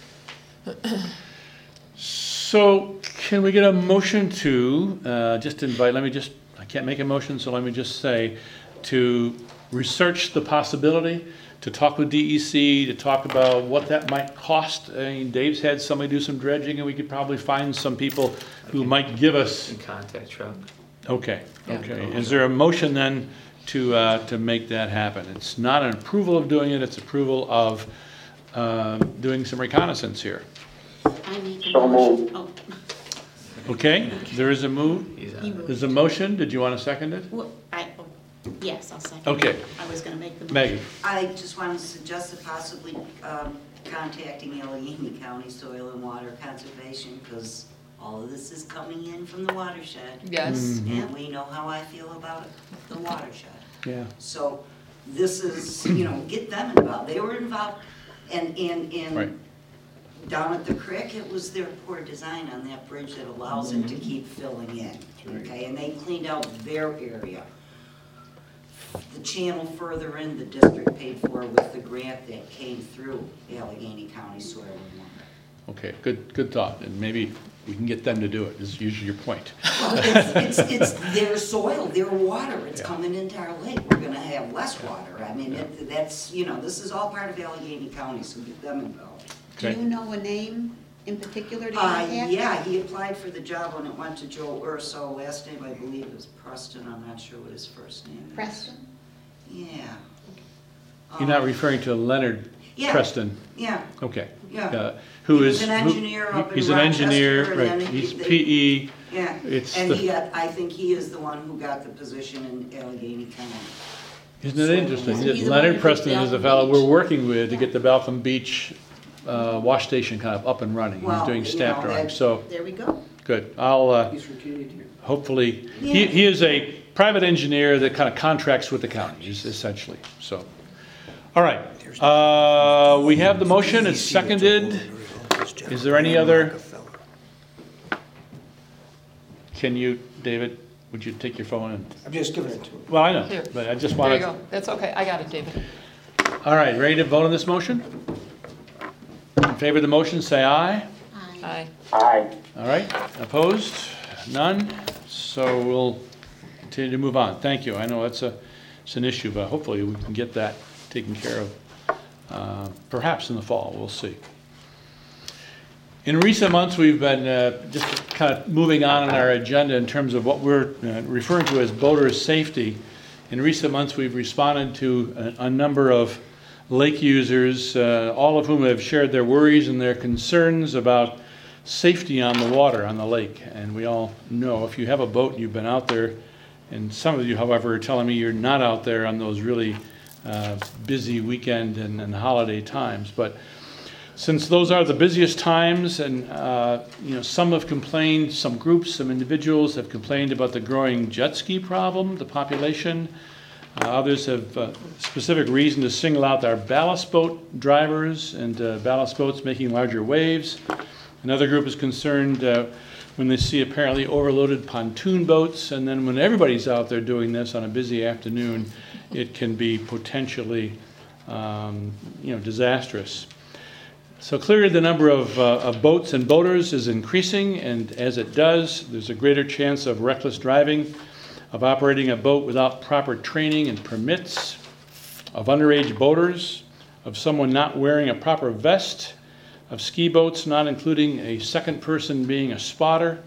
So can we get a motion to, uh, just invite, let me just, I can't make a motion, so let me just say, to research the possibility, to talk with D E C, to talk about what that might cost. I mean, Dave's had somebody do some dredging, and we could probably find some people who might give us, In contact, Chuck. okay, Yeah. okay. Is there a motion then to, uh, to make that happen? It's not an approval of doing it, it's approval of uh, doing some reconnaissance here. I make a So motion. moved. Oh, Okay, there is a move, He's on he it. moved. there's a motion, did you want to second it? Well, I, oh, yes, I'll second. Okay. it. I was gonna make the. motion. Maggie, I just wanted to suggest possibly um, contacting Allegheny County Soil and Water Conservation, because all of this is coming in from the watershed. Yes, And we know how I feel about it, the watershed. yeah, So this is, you know, get them involved. They were involved, and, and, Right. and down at the creek, it was their poor design on that bridge that allows it to keep filling in, okay? And they cleaned out their area. The channel further in, the district paid for with the grant that came through Allegheny County Soil and Water. okay, good, good thought, and maybe we can get them to do it, is usually your point. Well, it's, it's, it's their soil, their water, it's Yeah. coming into our lake, we're gonna have less water. I mean, it, that's, you know, this is all part of Allegheny County, so get them involved. Do Okay. you know a name in particular to Uh, contact? yeah, he applied for the job when it went to Joe Urso, last name I believe is Preston, I'm not sure what his first name is. Preston? Yeah. You're not Um, referring to Leonard Yeah. Preston, Yeah, okay. yeah, Uh, Who He was is? an who- engineer up in He's an engineer, Rochester, and right, then he- he's they- P E, yeah. It's And the- he got, I think he is the one who got the position in Allegheny County. isn't it So- interesting? Isn't he the one Leonard who Preston did is the Balcom fellow we're Beach? working with to Yeah. get the Balcom Beach uh, wash station kind of up and running. He's Well, doing you staff know, drawings, that- so, There we go. good. I'll, uh, He's from Canadian here. hopefully, he, Yeah. he is a private engineer that kind of contracts with the county, es- essentially, so. All right, uh, we have the motion, it's seconded. Is there any other? Can you, David, would you take your phone and, I'm just giving it to him. well, I know, Here. but I just there you wanted, go. That's okay. I got it, David. all right, ready to vote on this motion? In favor of the motion, say aye. Aye. Aye. Aye. All right, opposed? None? So we'll continue to move on. Thank you. I know it's a, it's an issue, but hopefully we can get that taken care of, uh, perhaps in the fall, we'll see. In recent months, we've been uh, just kind of moving on in our agenda in terms of what we're uh, referring to as boater safety. In recent months, we've responded to a, a number of lake users, uh, all of whom have shared their worries and their concerns about safety on the water, on the lake. And we all know if you have a boat and you've been out there, and some of you, however, are telling me you're not out there on those really uh, busy weekend and, and holiday times. But since those are the busiest times, and uh, you know, some have complained, some groups, some individuals have complained about the growing jet ski problem, the population. Uh, others have uh, specific reason to single out our ballast boat drivers and uh, ballast boats making larger waves. Another group is concerned uh, when they see apparently overloaded pontoon boats, and then when everybody's out there doing this on a busy afternoon, it can be potentially um, you know, disastrous. So clearly the number of, uh, of boats and boaters is increasing, and as it does, there's a greater chance of reckless driving, of operating a boat without proper training and permits, of underage boaters, of someone not wearing a proper vest, of ski boats not including a second person being a spotter,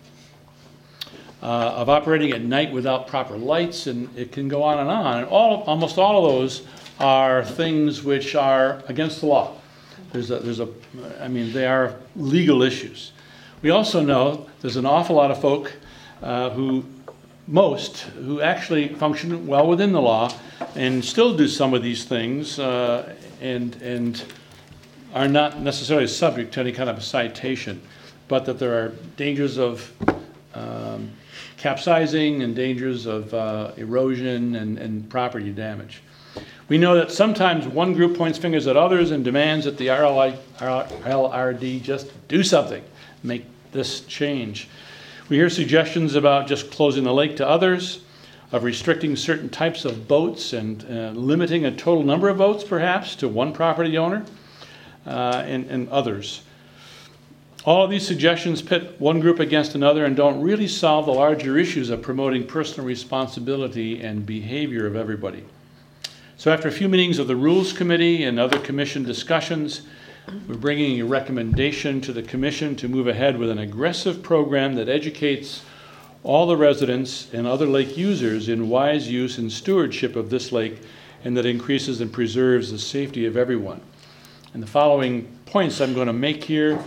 uh, of operating at night without proper lights, and it can go on and on. And all, almost all of those are things which are against the law. There's a, there's a, I mean, they are legal issues. We also know there's an awful lot of folk uh, who, most, who actually function well within the law and still do some of these things uh, and, and are not necessarily subject to any kind of a citation, but that there are dangers of um, capsizing and dangers of uh, erosion and, and property damage. We know that sometimes one group points fingers at others and demands that the R L R D just do something, make this change. We hear suggestions about just closing the lake to others, of restricting certain types of boats and uh, limiting a total number of boats perhaps to one property owner uh, and, and others. All of these suggestions pit one group against another and don't really solve the larger issues of promoting personal responsibility and behavior of everybody. So after a few meetings of the Rules Committee and other commission discussions, we're bringing a recommendation to the commission to move ahead with an aggressive program that educates all the residents and other lake users in wise use and stewardship of this lake, and that increases and preserves the safety of everyone. And the following points I'm going to make here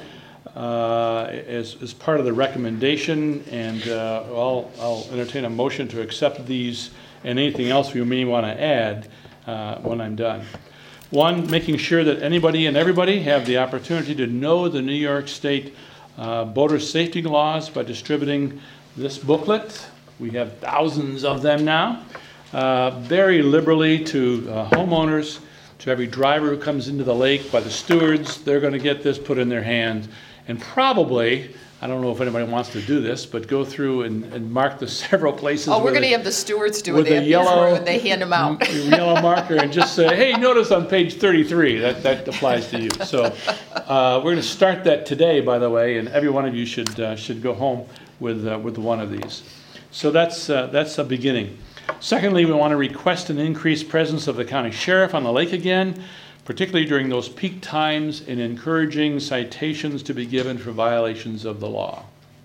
uh, as, as part of the recommendation, and uh, I'll, I'll entertain a motion to accept these and anything else we may want to add Uh, when I'm done. One, making sure that anybody and everybody have the opportunity to know the New York State uh, boater safety laws by distributing this booklet. We have thousands of them now, uh, very liberally to uh, homeowners, to every driver who comes into the lake, by the stewards. They're going to get this put in their hand, and probably, I don't know if anybody wants to do this, but go through and, and mark the several places. Oh, we're going to it, have the stewards do with it a yellow, when they hand them out. yellow marker, and just say, hey, notice on page thirty-three, that, that applies to you. So uh, we're going to start that today, by the way, and every one of you should, uh, should go home with, uh, with one of these. So that's, uh, that's a beginning. Secondly, we want to request an increased presence of the county sheriff on the lake again, particularly during those peak times, and encouraging citations to be given for violations of the law.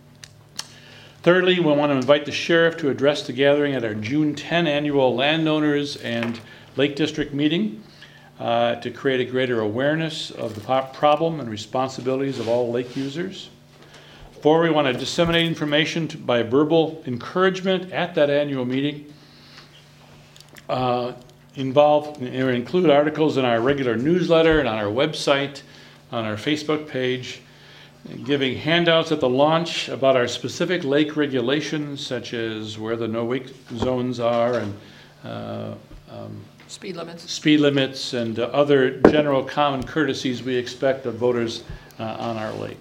Thirdly, we want to invite the sheriff to address the gathering at our June tenth annual landowners and Lake District meeting uh, to create a greater awareness of the problem and responsibilities of all lake users. Four, we want to disseminate information to, by verbal encouragement at that annual meeting. Uh, involve or include articles in our regular newsletter and on our website, on our Facebook page, giving handouts at the launch about our specific lake regulations, such as where the no-wake zones are and uh, um, Speed limits. Speed limits and uh, other general common courtesies we expect of voters uh, on our lake.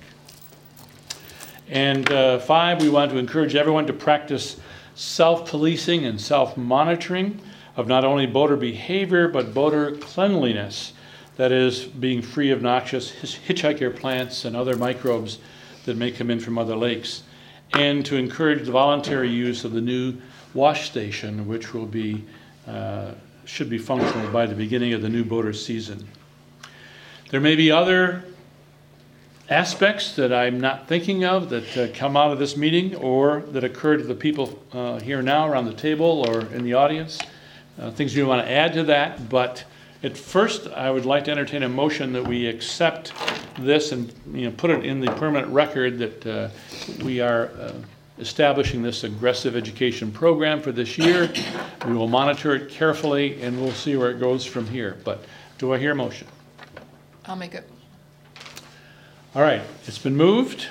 And uh, five, we want to encourage everyone to practice self-policing and self-monitoring of not only boater behavior, but boater cleanliness. That is, being free of noxious hitchhiker plants and other microbes that may come in from other lakes. And to encourage the voluntary use of the new wash station, which will be, uh, should be functional by the beginning of the new boater season. There may be other aspects that I'm not thinking of that uh, come out of this meeting, or that occur to the people uh, here now around the table or in the audience. Uh, things we want to add to that, but at first I would like to entertain a motion that we accept this and, you know, put it in the permanent record that uh, we are uh, establishing this aggressive education program for this year. We will monitor it carefully and we'll see where it goes from here. But do I hear a motion? I'll make it. All right, it's been moved.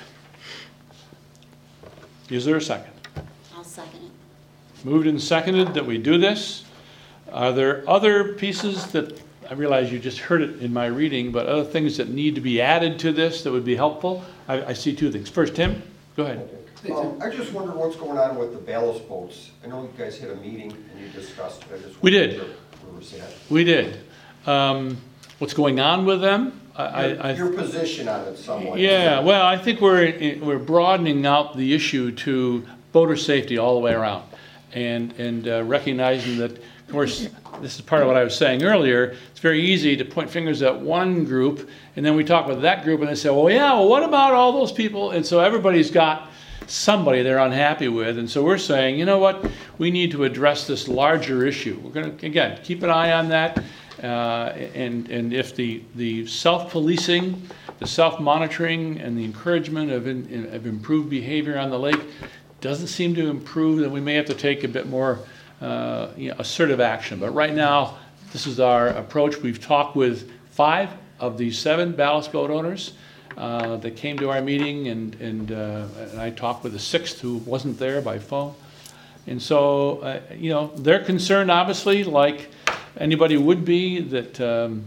Is there a second? I'll second it. Moved and seconded that we do this. Are there other pieces that, I realize you just heard it in my reading, but other things that need to be added to this that would be helpful? I, I see two things. First, Tim? Go ahead. Um, I just wonder what's going on with the ballast boats. I know you guys had a meeting and you discussed it. I just We wondered did. Where, where was that? We did. Um, what's going on with them? I, Your, I, your position on it somewhat. Yeah, well, I think we're, we're broadening out the issue to boater safety all the way around. And, and uh, recognizing that, of course, this is part of what I was saying earlier, it's very easy to point fingers at one group, and then we talk with that group, and they say, well, yeah, well, what about all those people? And so everybody's got somebody they're unhappy with, and so we're saying, you know what, we need to address this larger issue. We're going to, again, keep an eye on that, uh, and, and if the, the self-policing, the self-monitoring, and the encouragement of, in, of improved behavior on the lake doesn't seem to improve, then we may have to take a bit more uh, you know, assertive action. But right now, this is our approach. We've talked with five of the seven ballast boat owners uh, that came to our meeting, and, and, uh, and I talked with the sixth who wasn't there by phone. And so, uh, you know, they're concerned, obviously, like anybody would be, that um,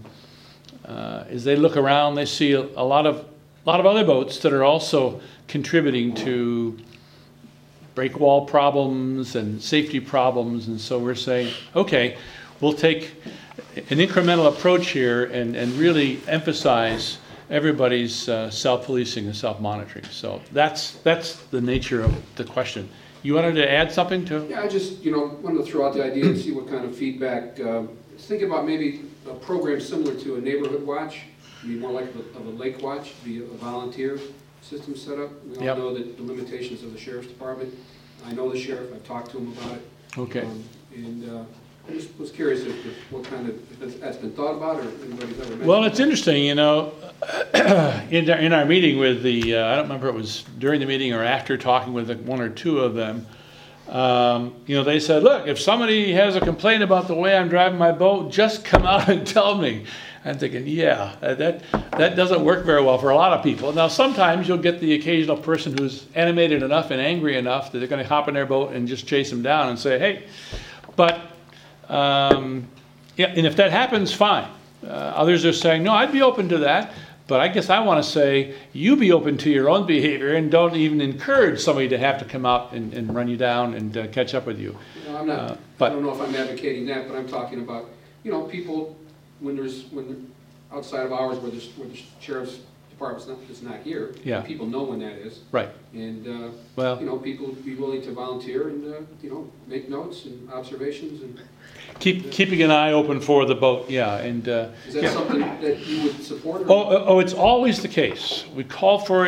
uh, as they look around, they see a, a lot of, a lot of other boats that are also contributing to break wall problems and safety problems, and so we're saying, okay, we'll take an incremental approach here and, and really emphasize everybody's uh, self-policing and self-monitoring. So that's that's the nature of the question. You wanted to add something to? Yeah, I just, you know, wanted to throw out the idea and see what kind of feedback. Um, think about maybe a program similar to a neighborhood watch, be more like a, of a lake watch, be a volunteer system set up. We all Yep. know that the limitations of the sheriff's department. I know the sheriff, I've talked to him about it. Okay. Um, and uh, I just was curious if, if what kind of, if that's, that's been thought about or anybody's ever mentioned. Well, it's interesting, you know, in, our, in our meeting with the, uh, I don't remember if it was during the meeting or after talking with the, one or two of them, um, you know, they said, look, if somebody has a complaint about the way I'm driving my boat, just come out and tell me. I'm thinking, yeah, that, that doesn't work very well for a lot of people. Now, sometimes you'll get the occasional person who's animated enough and angry enough that they're going to hop in their boat and just chase them down and say, hey, but, um, yeah, and if that happens, fine. Uh, others are saying, no, I'd be open to that, but I guess I want to say, you be open to your own behavior and don't even encourage somebody to have to come out and, and run you down and uh, catch up with you. You know, I'm not, Uh, but- I don't know if I'm advocating that, but I'm talking about, you know, people, when there's, when they're outside of hours where the, where the sheriff's department's not, is not here, Yeah. people know when that is. Right. And, uh, Well- you know, people would be willing to volunteer and, uh, you know, make notes and observations and. Keep, keeping an eye open for the boat, yeah, and, uh, Is that yeah. something that you would support? or- Oh, oh, it's always the case. We called for it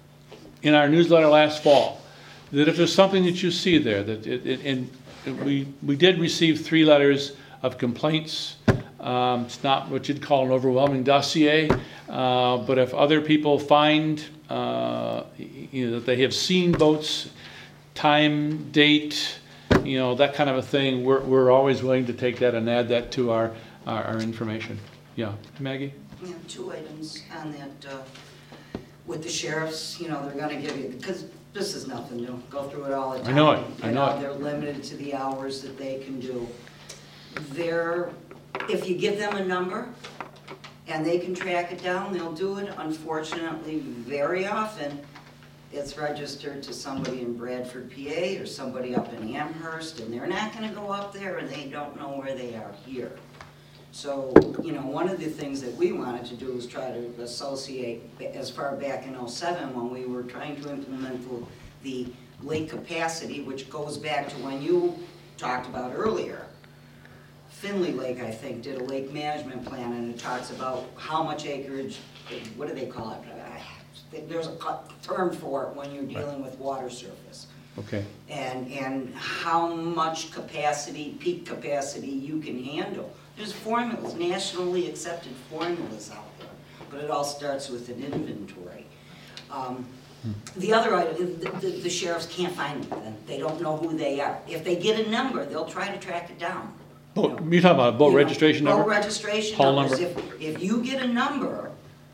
in our newsletter last fall, that if there's something that you see there, that it, it, and we, we did receive three letters of complaints. Um, it's not what you'd call an overwhelming dossier, uh, but if other people find, uh, you know, that they have seen boats, time, date, you know, that kind of a thing, we're, we're always willing to take that and add that to our, our, our information. Yeah, Maggie? We have two items on that, uh, with the sheriffs, you know, they're gonna give you, because this is nothing new, go through it all the time. I know it, I You know it. They're limited to the hours that they can do. They're, if you give them a number and they can track it down, they'll do it. Unfortunately, very often, it's registered to somebody in Bradford, P A, or somebody up in Amherst, and they're not gonna go up there and they don't know where they are here. So, you know, one of the things that we wanted to do was try to associate, as far back in oh seven, when we were trying to implement the, the lake capacity, which goes back to when you talked about earlier. Finley Lake, I think, did a lake management plan, and it talks about how much acreage, what do they call it? There's a term for it when you're dealing with water surface. Okay. And, and how much capacity, peak capacity you can handle. There's formulas, nationally accepted formulas out there, but it all starts with an inventory. Um, the other item, the, the, the sheriffs can't find them. They don't know who they are. If they get a number, they'll try to track it down. Boat, you're talking about a boat You know, registration number? Boat registration Hull numbers. number? If, if you get a number,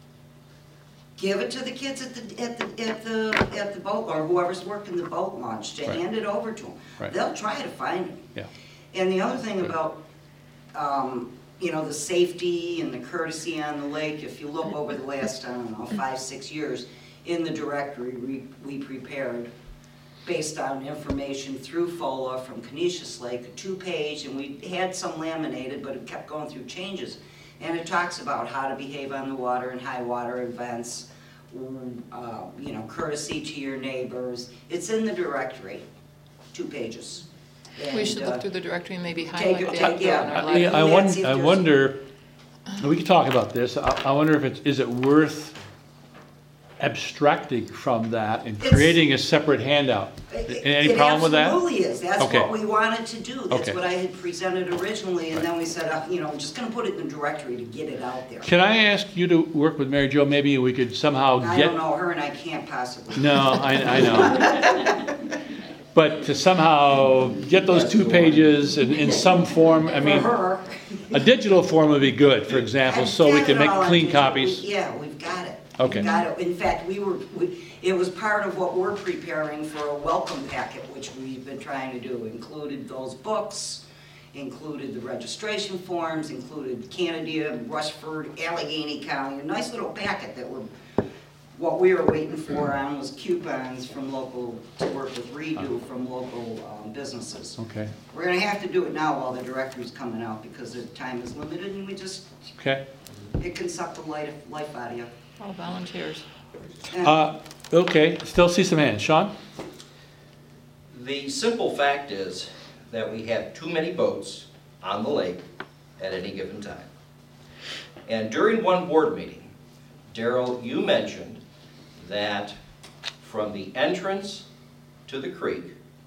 give it to the kids at the, at the, at the, at the boat, or whoever's working the boat launch, to Right. hand it over to them. Right. They'll try to find it. Yeah. And the other thing about, um, you know, the safety and the courtesy on the lake, if you look over the last, I don't know, five, six years, in the directory we, we prepared based on information through FOLA from Canisius Lake, a two-page, and we had some laminated, but it kept going through changes. And it talks about how to behave on the water in high water events, uh, you know, courtesy to your neighbors. It's in the directory, two pages. We should look uh, through the directory and maybe take highlight it- that. take- yeah. on our I, letter. I Let's won- see if I there's- wonder, we can talk about this, I, I wonder if it's, is it worth abstracting from that and It's- creating a separate handout? It- Any problem with that? It absolutely is. That's Okay. what we wanted to do. That's Okay. what I had presented originally, and then we said, uh, you know, we're just gonna put it in the directory to get it out there. Can I ask you to work with Mary Jo? Maybe we could somehow I get. don't know, her and I can't possibly. No, I, I know. But to somehow get those two pages in, in some form, I mean, For her. a digital form would be good, for example, I've so we got can it make all on clean digital. copies. We- Yeah, we've got it. Okay. We've got it. In fact, we were, we, it was part of what we're preparing for a welcome packet, which we've been trying to do. Included those books, included the registration forms, included Canada, Rushford, Allegheny County, a nice little packet that we're, what we were waiting for on was coupons from local, to work with Redo from local um, businesses. Okay, We're gonna have to do it now while the directory's coming out because the time is limited and we just, okay. it can suck the life, life out of you. All volunteers. And- Uh, okay, still see some hands. Sean? The simple fact is that we have too many boats on the lake at any given time. And during one board meeting, Daryl, you mentioned that from the entrance to the creek,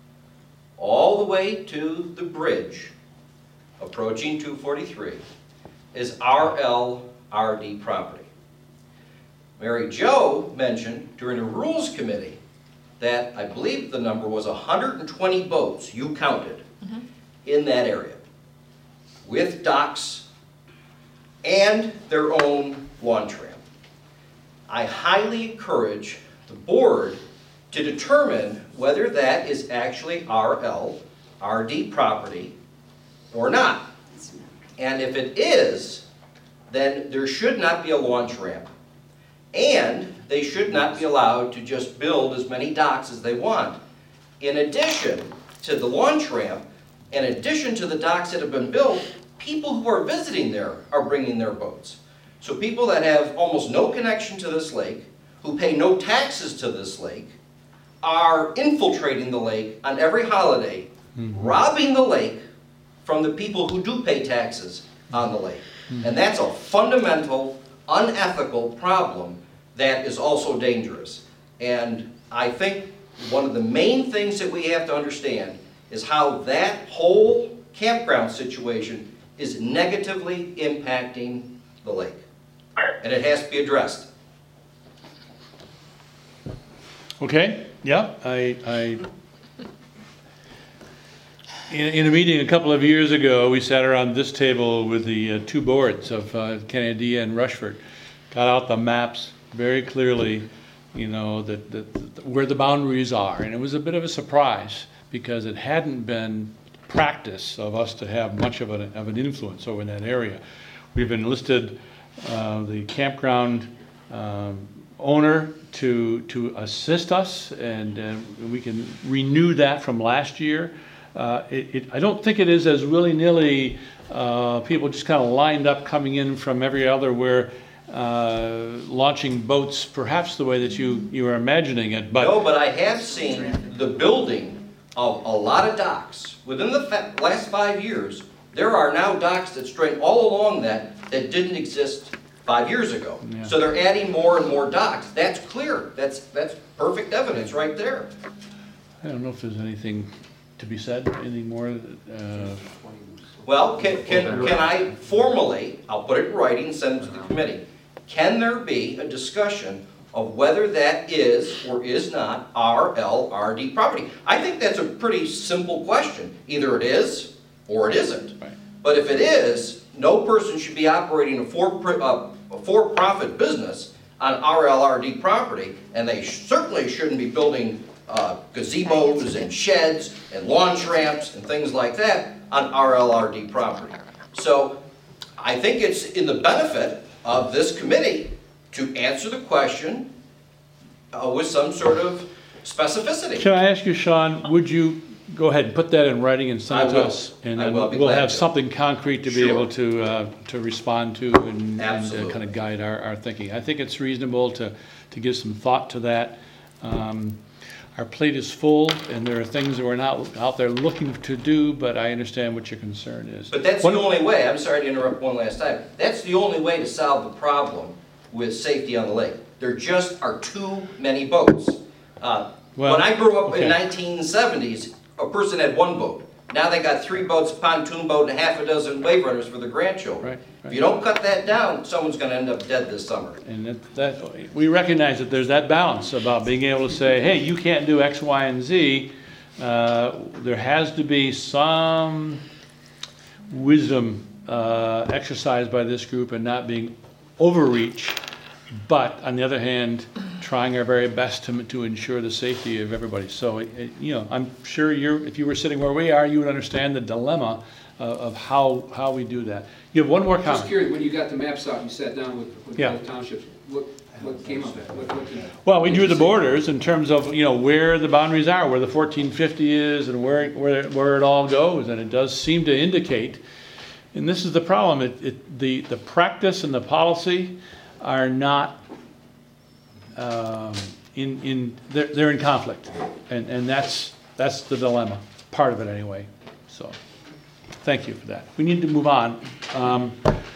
all the way to the bridge, approaching two forty-three, is R L R D property. Mary Jo mentioned during a rules committee that I believe the number was one hundred twenty boats you counted Mm-hmm. in that area with docks and their own lawn tram. I highly encourage the board to determine whether that is actually R L R D property or not. And if it is, then there should not be a launch ramp. And they should not be allowed to just build as many docks as they want. In addition to the launch ramp, in addition to the docks that have been built, people who are visiting there are bringing their boats. So people that have almost no connection to this lake, who pay no taxes to this lake, are infiltrating the lake on every holiday, mm-hmm. robbing the lake from the people who do pay taxes on the lake. Mm-hmm. And that's a fundamental, unethical problem that is also dangerous. And I think one of the main things that we have to understand is how that whole campground situation is negatively impacting the lake. And it has to be addressed. Okay, yeah, I, I, in, in a meeting a couple of years ago, we sat around this table with the uh, two boards of uh, Canada and Rushford, got out the maps very clearly, you know, that, that, that where the boundaries are, and it was a bit of a surprise because it hadn't been practice of us to have much of an, of an influence over that area. We've enlisted uh, the campground um, owner to to assist us, and uh, we can renew that from last year. Uh, it, it, I don't think it is as willy-nilly, uh, people just kind of lined up coming in from every other where uh, launching boats, perhaps the way that you, you were imagining it. But no, but I have seen the building of a lot of docks. Within the fa last five years, there are now docks that strain all along that that didn't exist five years ago. Yeah. So they're adding more and more docks. That's clear. That's, that's perfect evidence right there. I don't know if there's anything to be said, anything more. Uh, Well, can, can, can I formally, I'll put it in writing and send it to the committee, can there be a discussion of whether that is or is not R L R D property? I think that's a pretty simple question. Either it is or it isn't. Right. But if it is, no person should be operating a for, uh, a for-profit business on R L R D property, and they certainly shouldn't be building uh, gazebos and sheds and launch ramps and things like that on R L R D property. So I think it's in the benefit of this committee to answer the question, uh, with some sort of specificity. Can I ask you, Sean, would you go ahead and put that in writing and send I it to will. us? And I then will. I'll be we'll glad have to. something concrete to be Sure. able to, uh, to respond to and, and uh, Absolutely. kind of guide our, our thinking. I think it's reasonable to, to give some thought to that. Um, Our plate is full, and there are things that we're not out there looking to do, but I understand what your concern is. But that's One- the only way, I'm sorry to interrupt one last time, that's the only way to solve the problem with safety on the lake. There just are too many boats. Uh, Well, When I grew up okay. in nineteen seventies, a person had one boat. Now they got three boats, a pontoon boat, and a half a dozen wave runners for their grandchildren. Right, right. If you don't cut that down, someone's gonna end up dead this summer. And that, that, we recognize that there's that balance about being able to say, hey, you can't do X, Y, and Z. Uh, there has to be some wisdom uh, exercised by this group and not being overreach, but on the other hand, trying our very best to, to ensure the safety of everybody. So, it, it- you know, I'm sure you're, if you were sitting where we are, you would understand the dilemma of, of how, how we do that. You have one more Just comment. curious, when you got the maps out, you sat down with, with Yeah. both townships, what, what came up? What, what did- Well, we what drew did the you see? borders in terms of, you know, where the boundaries are, where the fourteen fifty is and where, where, where it all goes. And it does seem to indicate, and this is the problem, it, it, the, the practice and the policy are not, um, in, in, they're, they're in conflict. And, and that's, that's the dilemma, part of it anyway. So, thank you for that. We need to move on. Um,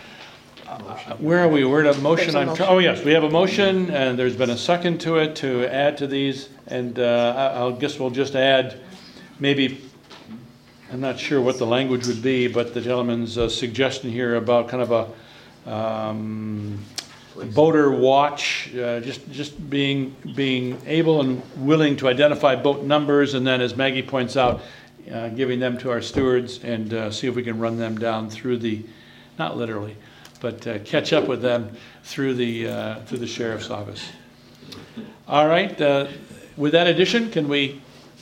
Where are we? We're at a motion. There's a I'm tr- motion. Oh, yes, we have a motion, and there's been a second to it to add to these. And uh, I I'll guess we'll just add, maybe, I'm not sure what the language would be, but the gentleman's uh, suggestion here about kind of a um, boater watch, uh, just, just being, being able and willing to identify boat numbers, and then, as Maggie points out, uh, giving them to our stewards and uh, see if we can run them down through the, not literally, but uh, catch up with them through the, uh, through the sheriff's office. All right, uh, with that addition, can we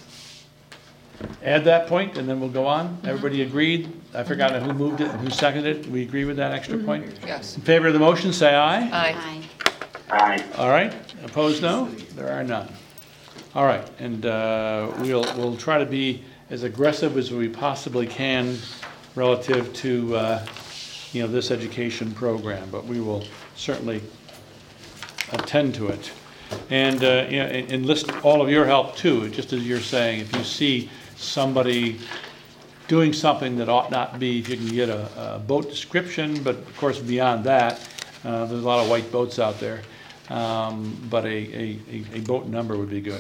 add that point and then we'll go on? Everybody agreed? I forgot who moved it and who seconded it. We agree with that extra point? Yes. In favor of the motion, say aye. Aye. Aye. All right, opposed, no? There are none. All right, and uh, we'll, we'll try to be as aggressive as we possibly can relative to, uh, you know, this education program, but we will certainly attend to it. And, uh, you know, en- enlist all of your help too, just as you're saying, if you see somebody doing something that ought not be, if you can get a, a boat description, but of course beyond that, uh, there's a lot of white boats out there, um, but a, a, a- a boat number would be good.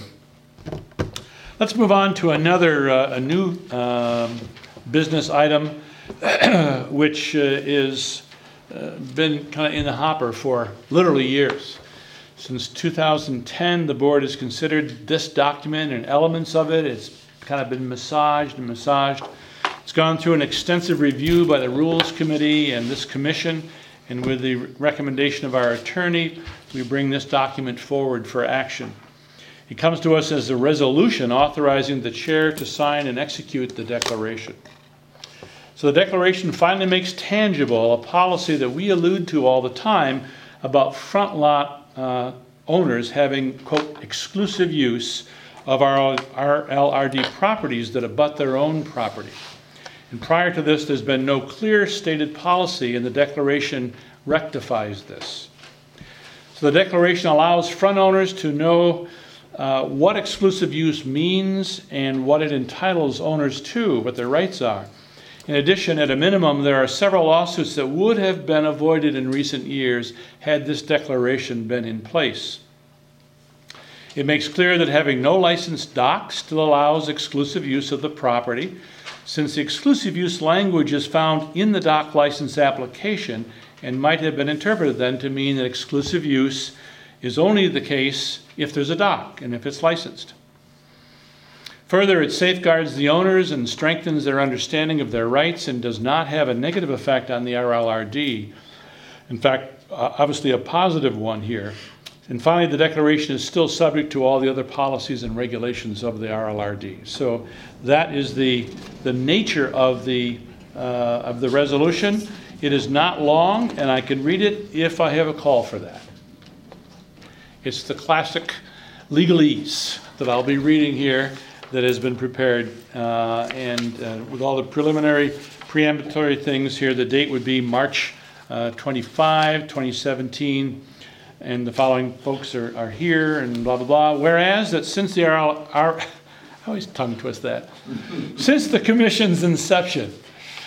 Let's move on to another, uh, a new um, business item, which uh, is uh, been kind of in the hopper for literally years. Since two thousand ten, the board has considered this document and elements of it. It's kind of been massaged and massaged. It's gone through an extensive review by the Rules Committee and this commission, and with the recommendation of our attorney, we bring this document forward for action. It comes to us as a resolution authorizing the chair to sign and execute the declaration. So the declaration finally makes tangible a policy that we allude to all the time about front lot uh, owners having, quote, exclusive use of our R L R D properties that abut their own property. And prior to this, there's been no clear stated policy, and the declaration rectifies this. So the declaration allows front owners to know uh, what exclusive use means and what it entitles owners to, what their rights are. In addition, at a minimum, there are several lawsuits that would have been avoided in recent years had this declaration been in place. It makes clear that having no licensed dock still allows exclusive use of the property, since the exclusive use language is found in the dock license application and might have been interpreted then to mean that exclusive use is only the case if there's a dock and if it's licensed. Further, it safeguards the owners and strengthens their understanding of their rights and does not have a negative effect on the R L R D. In fact, uh, obviously a positive one here. And finally, the declaration is still subject to all the other policies and regulations of the R L R D. So that is the, the nature of the, uh, of the resolution. It is not long, and I can read it if I have a call for that. It's the classic legalese that I'll be reading here that has been prepared. Uh, and uh, with all the preliminary, preambulatory things here, the date would be March uh, twenty-fifth, twenty seventeen. And the following folks are, are here and blah, blah, blah. Whereas that since the R L R, I always tongue twist that. Since the commission's inception,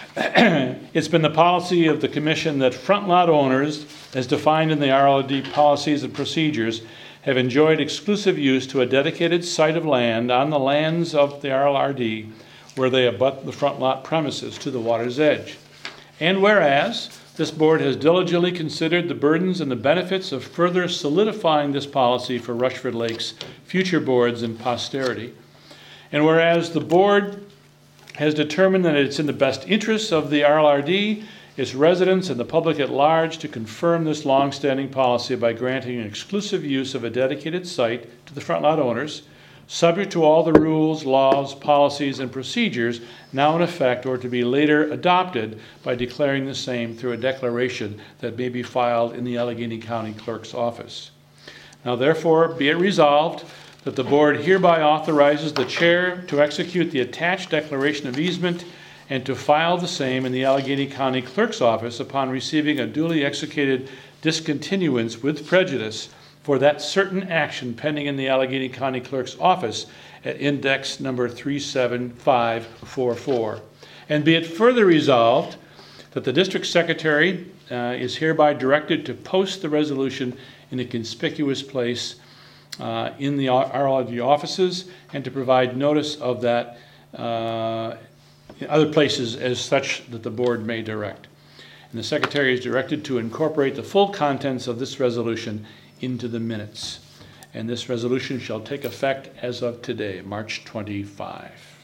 it's been the policy of the commission that front lot owners, as defined in the R L R D policies and procedures, have enjoyed exclusive use to a dedicated site of land on the lands of the R L R D where they abut the front lot premises to the water's edge. And whereas this board has diligently considered the burdens and the benefits of further solidifying this policy for Rushford Lake's future boards and posterity. And whereas the board has determined that it's in the best interests of the R L R D, its residents, and the public at large to confirm this long-standing policy by granting an exclusive use of a dedicated site to the front lot owners, subject to all the rules, laws, policies, and procedures now in effect or to be later adopted by declaring the same through a declaration that may be filed in the Allegheny County Clerk's office. Now therefore, be it resolved that the board hereby authorizes the chair to execute the attached declaration of easement and to file the same in the Allegheny County Clerk's office upon receiving a duly executed discontinuance with prejudice for that certain action pending in the Allegheny County Clerk's office at index number three seven five four four. And be it further resolved that the district secretary uh, is hereby directed to post the resolution in a conspicuous place uh, in the R L R D offices and to provide notice of that uh, in other places as such that the board may direct. And the secretary is directed to incorporate the full contents of this resolution into the minutes. And this resolution shall take effect as of today, March twenty-fifth.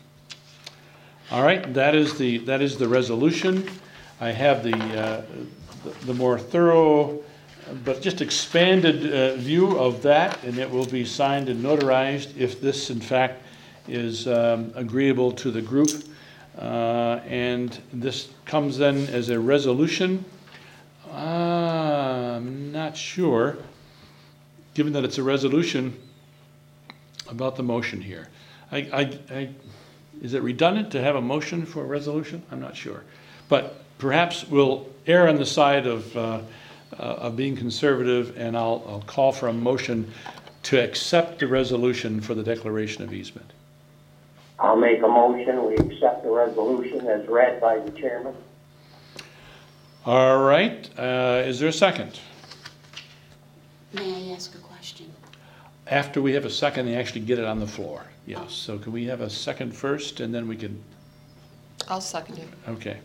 All right, that is the that is the resolution. I have the uh, the, the more thorough but just expanded uh, view of that, and it will be signed and notarized if this in fact is um, agreeable to the group. Uh, and this comes then as a resolution. Uh, I'm not sure, given that it's a resolution, about the motion here. I, I, I, is it redundant to have a motion for a resolution? I'm not sure. But perhaps we'll err on the side of, uh, uh, of being conservative, and I'll, I'll call for a motion to accept the resolution for the declaration of easement. I'll make a motion, we accept the resolution as read by the chairman. All right, uh, is there a second? May I ask a question? After we have a second, they actually get it on the floor. Yes, so can we have a second first, and then we can, I'll second it. okay.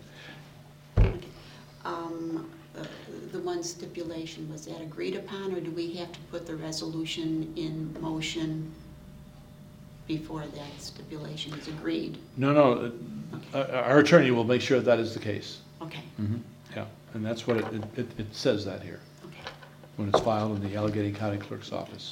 Um, uh, the one stipulation, was that agreed upon, or do we have to put the resolution in motion before that stipulation is agreed? No, no, uh, uh, our attorney will make sure that is the case. Okay. Mm-hmm. Yeah, and that's what it, it, it says that here, Okay. when it's filed in the Allegheny County Clerk's office.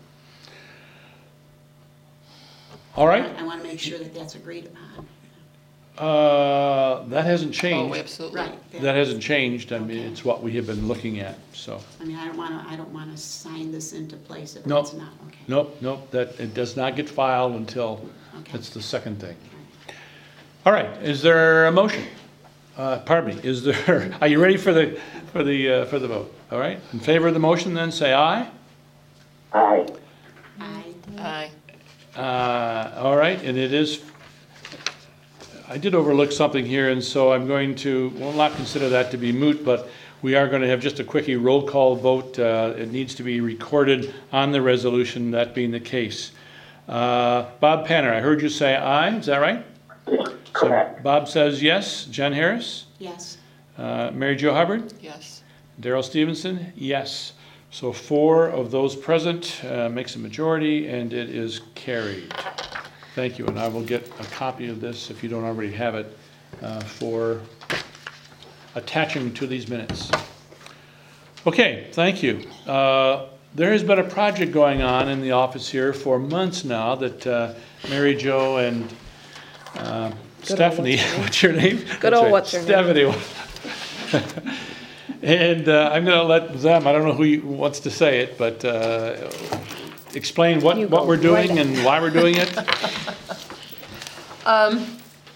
All right, I, I want to make sure that that's agreed upon. uh, that hasn't Oh, changed. absolutely. Right. That hasn't changed. I mean, Okay. it's what we have been looking at, so. I mean, I don't want to, I don't want to sign this into place if No. it's not, okay. Nope, nope, that, it does not get filed until, Okay. that's the second thing. All right, is there a motion? Uh, pardon me, is there, are you ready for the, for the, uh, for the vote? All right, in favor of the motion, then say aye. Aye. I, Aye. Uh, all right, and it is, I did overlook something here, and so I'm going to, will not consider that to be moot, but we are going to have just a quickie roll call vote. Uh, it needs to be recorded on the resolution, that being the case. Uh, Bob Panner, I heard you say aye, is that right? Correct. So Bob says yes. Jen Harris? yes. Uh, Mary Jo Hubbard? Yes. Daryl Stevenson? Yes. So four of those present uh, makes a majority, and it is carried. Thank you, and I will get a copy of this, if you don't already have it, uh, for attaching to these minutes. Okay, thank you. Uh, there has been a project going on in the office here for months now that uh, Mary Jo and uh, Stephanie, what's your name? Good That's old right, what's her name? Stephanie. And uh, I'm going to let them, I don't know who wants to say it, but uh, explain what, You what go we're doing right and why we're doing it? Um,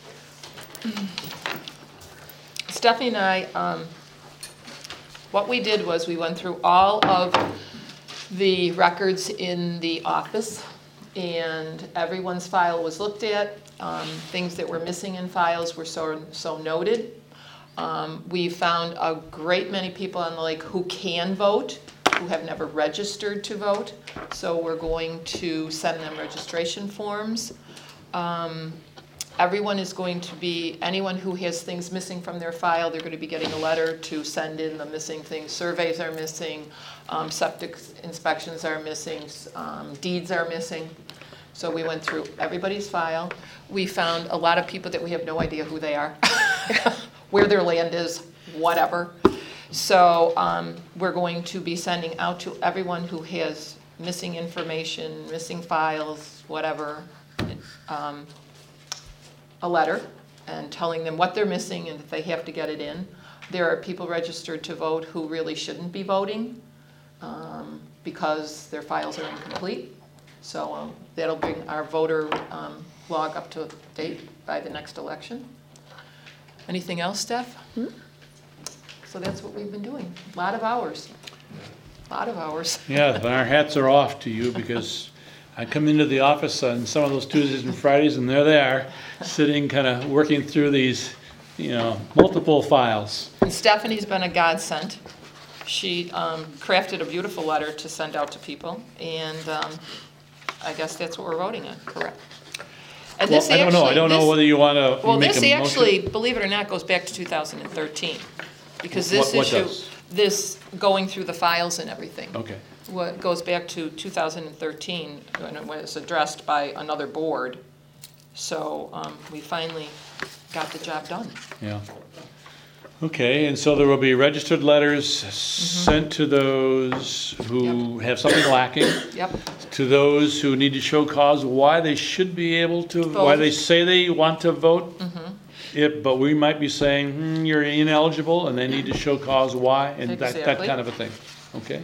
Stephanie and I, um, what we did was we went through all of the records in the office, and everyone's file was looked at. Um, things that were missing in files were so, so noted. Um, we found a great many people on the lake who can vote, who have never registered to vote, so we're going to send them registration forms. Um, Everyone is going to be, anyone who has things missing from their file, they're going to be getting a letter to send in the missing things. Surveys are missing, um, septic inspections are missing, um, deeds are missing. So we went through everybody's file. We found a lot of people that we have no idea who they are, where their land is, whatever. So um, we're going to be sending out to everyone who has missing information, missing files, whatever, um, a letter and telling them what they're missing and that they have to get it in. There are people registered to vote who really shouldn't be voting um, because their files are incomplete. So um, that'll bring our voter um, log up to date by the next election. Anything else, Steph? Hmm? So that's what we've been doing. A lot of hours. A lot of hours. Yeah, and our hats are off to you because I come into the office on some of those Tuesdays and Fridays, and there they are, sitting, kind of working through these, you know, multiple files. And Stephanie's been a godsend. She um, crafted a beautiful letter to send out to people, and um, I guess that's what we're voting on, correct? And Well, this I don't know, I actually- don't know this- whether you want to Well, make a this motion. actually, believe it or not, goes back to two thousand thirteen, because this What- what issue, does? this going through the files and everything. Okay. What goes back to two thousand thirteen, when it was addressed by another board. So um, we finally got the job done. Yeah. Okay, and so there will be registered letters Mm-hmm. sent to those who have something lacking, Yep, to those who need to show cause why they should be able to, why Vote. they say they want to vote. Mhm. If, but we might be saying, hmm, you're ineligible, and they need to show cause why, and that, that Exactly. kind of a thing, okay?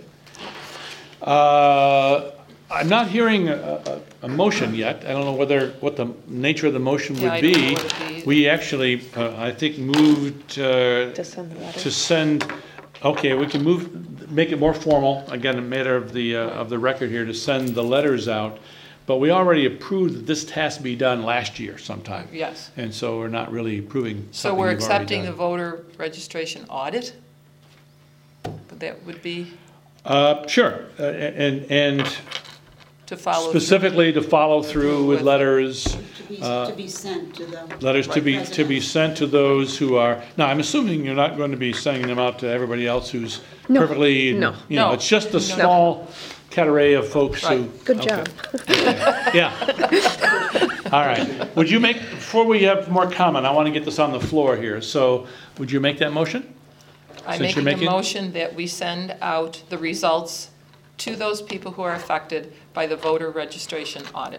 Uh, I'm not hearing a, a, a motion yet. I don't know whether, what the nature of the motion Yeah, I would don't know be. what it'd be. We actually, uh, I think, moved, uh, To send the letter. to send, okay, we can move, make it more formal, again, a matter of the, uh, of the record here, to send the letters out. But we already approved that this has to be done last year sometime. yes. And so we're not really approving So something we're we've already accepting the done. voter registration audit? But that would be Uh, sure, uh, and, and to follow. through. specifically to follow through with With- letters, To be, uh, to be sent to the. letters to be, to be sent to those who are, now, I'm assuming you're not going to be sending them out to everybody else who's No, perfectly, you no. know, No. it's just a No. small category of folks who. Right. Good okay. job. Yeah. All right. Would you make, before we have more comment, I want to get this on the floor here. So would you make that motion? I'm Since you're making a making- motion that we send out the results to those people who are affected by the voter registration audit.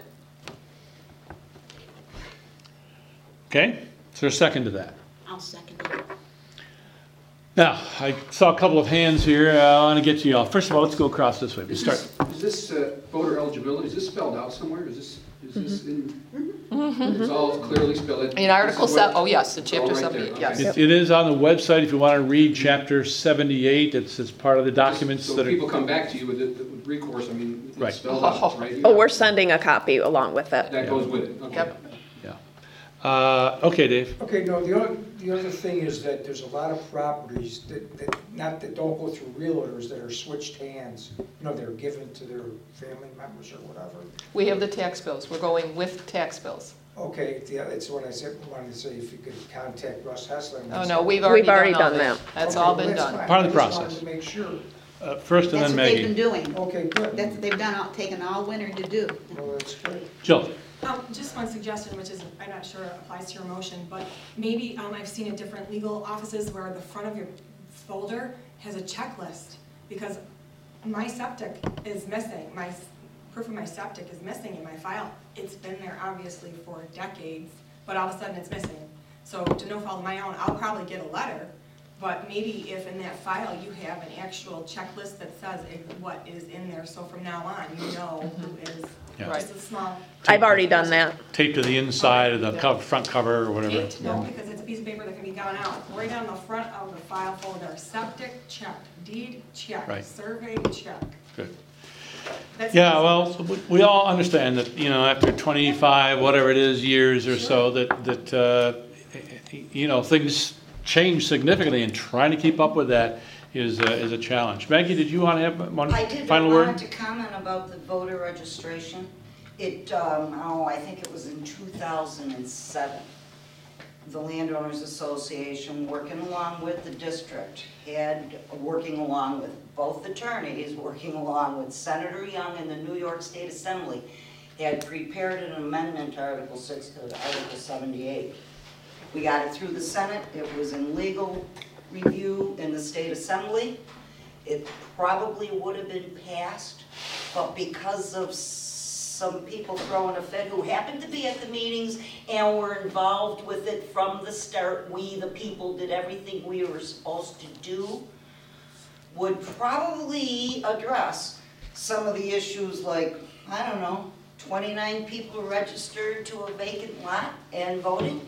Okay? Is there a second to that? I'll second it. Now, I saw a couple of hands here. I want to get to you all. First of all, let's go across this way. We Is start. this, is this uh, voter eligibility, is this spelled out somewhere? Is this, is this in? Mhm. It's all clearly spelled. In Article This is what- seven, oh yes, in It's all chapter right there, seventy-eight, okay. yes. It it is on the website if you want to read chapter seventy-eight. It's, it's part of the documents So that if people are. come back to you with, it- with recourse, I mean, Right. it's spelled out, it's right here. Oh, we're sending a copy along with it. That goes with it, okay. Yep. Uh, okay, Dave. Okay, no, the other, the other thing is that there's a lot of properties that, that, not that don't go through realtors, that are switched hands. You know, they're given to their family members or whatever. We have the tax bills. We're going with tax bills. Okay, yeah, that's what I said, wanted to say, if you could contact Russ Hessler. and Oh, say- no, we've already We've already done all done that. that. That's Okay, all well, been that's done. fine. Part of the I just process. wanted to make sure. Uh, first and That's then what they've been Maggie. doing. Okay, good. That's what they've done, all- taken all winter to do. Well, that's great. Jill. Um, just one suggestion, which is, I'm not sure applies to your motion, but maybe, um, I've seen in different legal offices where the front of your folder has a checklist, because my septic is missing, my, s- proof of my septic is missing in my file. It's been there obviously for decades, but all of a sudden it's missing. So to no fault of my own, I'll probably get a letter, But maybe if in that file you have an actual checklist that says ex- what is in there, so from now on, you know who is, Yeah. just a small. I've already done that. Taped to the inside of the cover, front cover or whatever. Taped? No, because it's a piece of paper that can be gone out. Right on the front of the file folder, septic check, deed check, Right. survey check. Good. That's Yeah, easy. well, we- we all understand that, you know, after twenty-five, whatever it is, years or so, that, that, uh, you know, things change significantly, and trying to keep up with that is, uh, is a challenge. Maggie, did you want to have one I did, I final word? wanted to comment about the voter registration. It, um, oh, I think it was in two thousand seven. The Landowners Association, working along with the district, had, working along with both attorneys, working along with Senator Young in the New York State Assembly, had prepared an amendment to Article six, to Article seventy-eight. We got it through the Senate, it was in legal review in the State Assembly. It probably would have been passed, but because of some people throwing a fit who happened to be at the meetings and were involved with it from the start, we, the people, did everything we were supposed to do, would probably address some of the issues like, I don't know, twenty-nine people registered to a vacant lot and voting.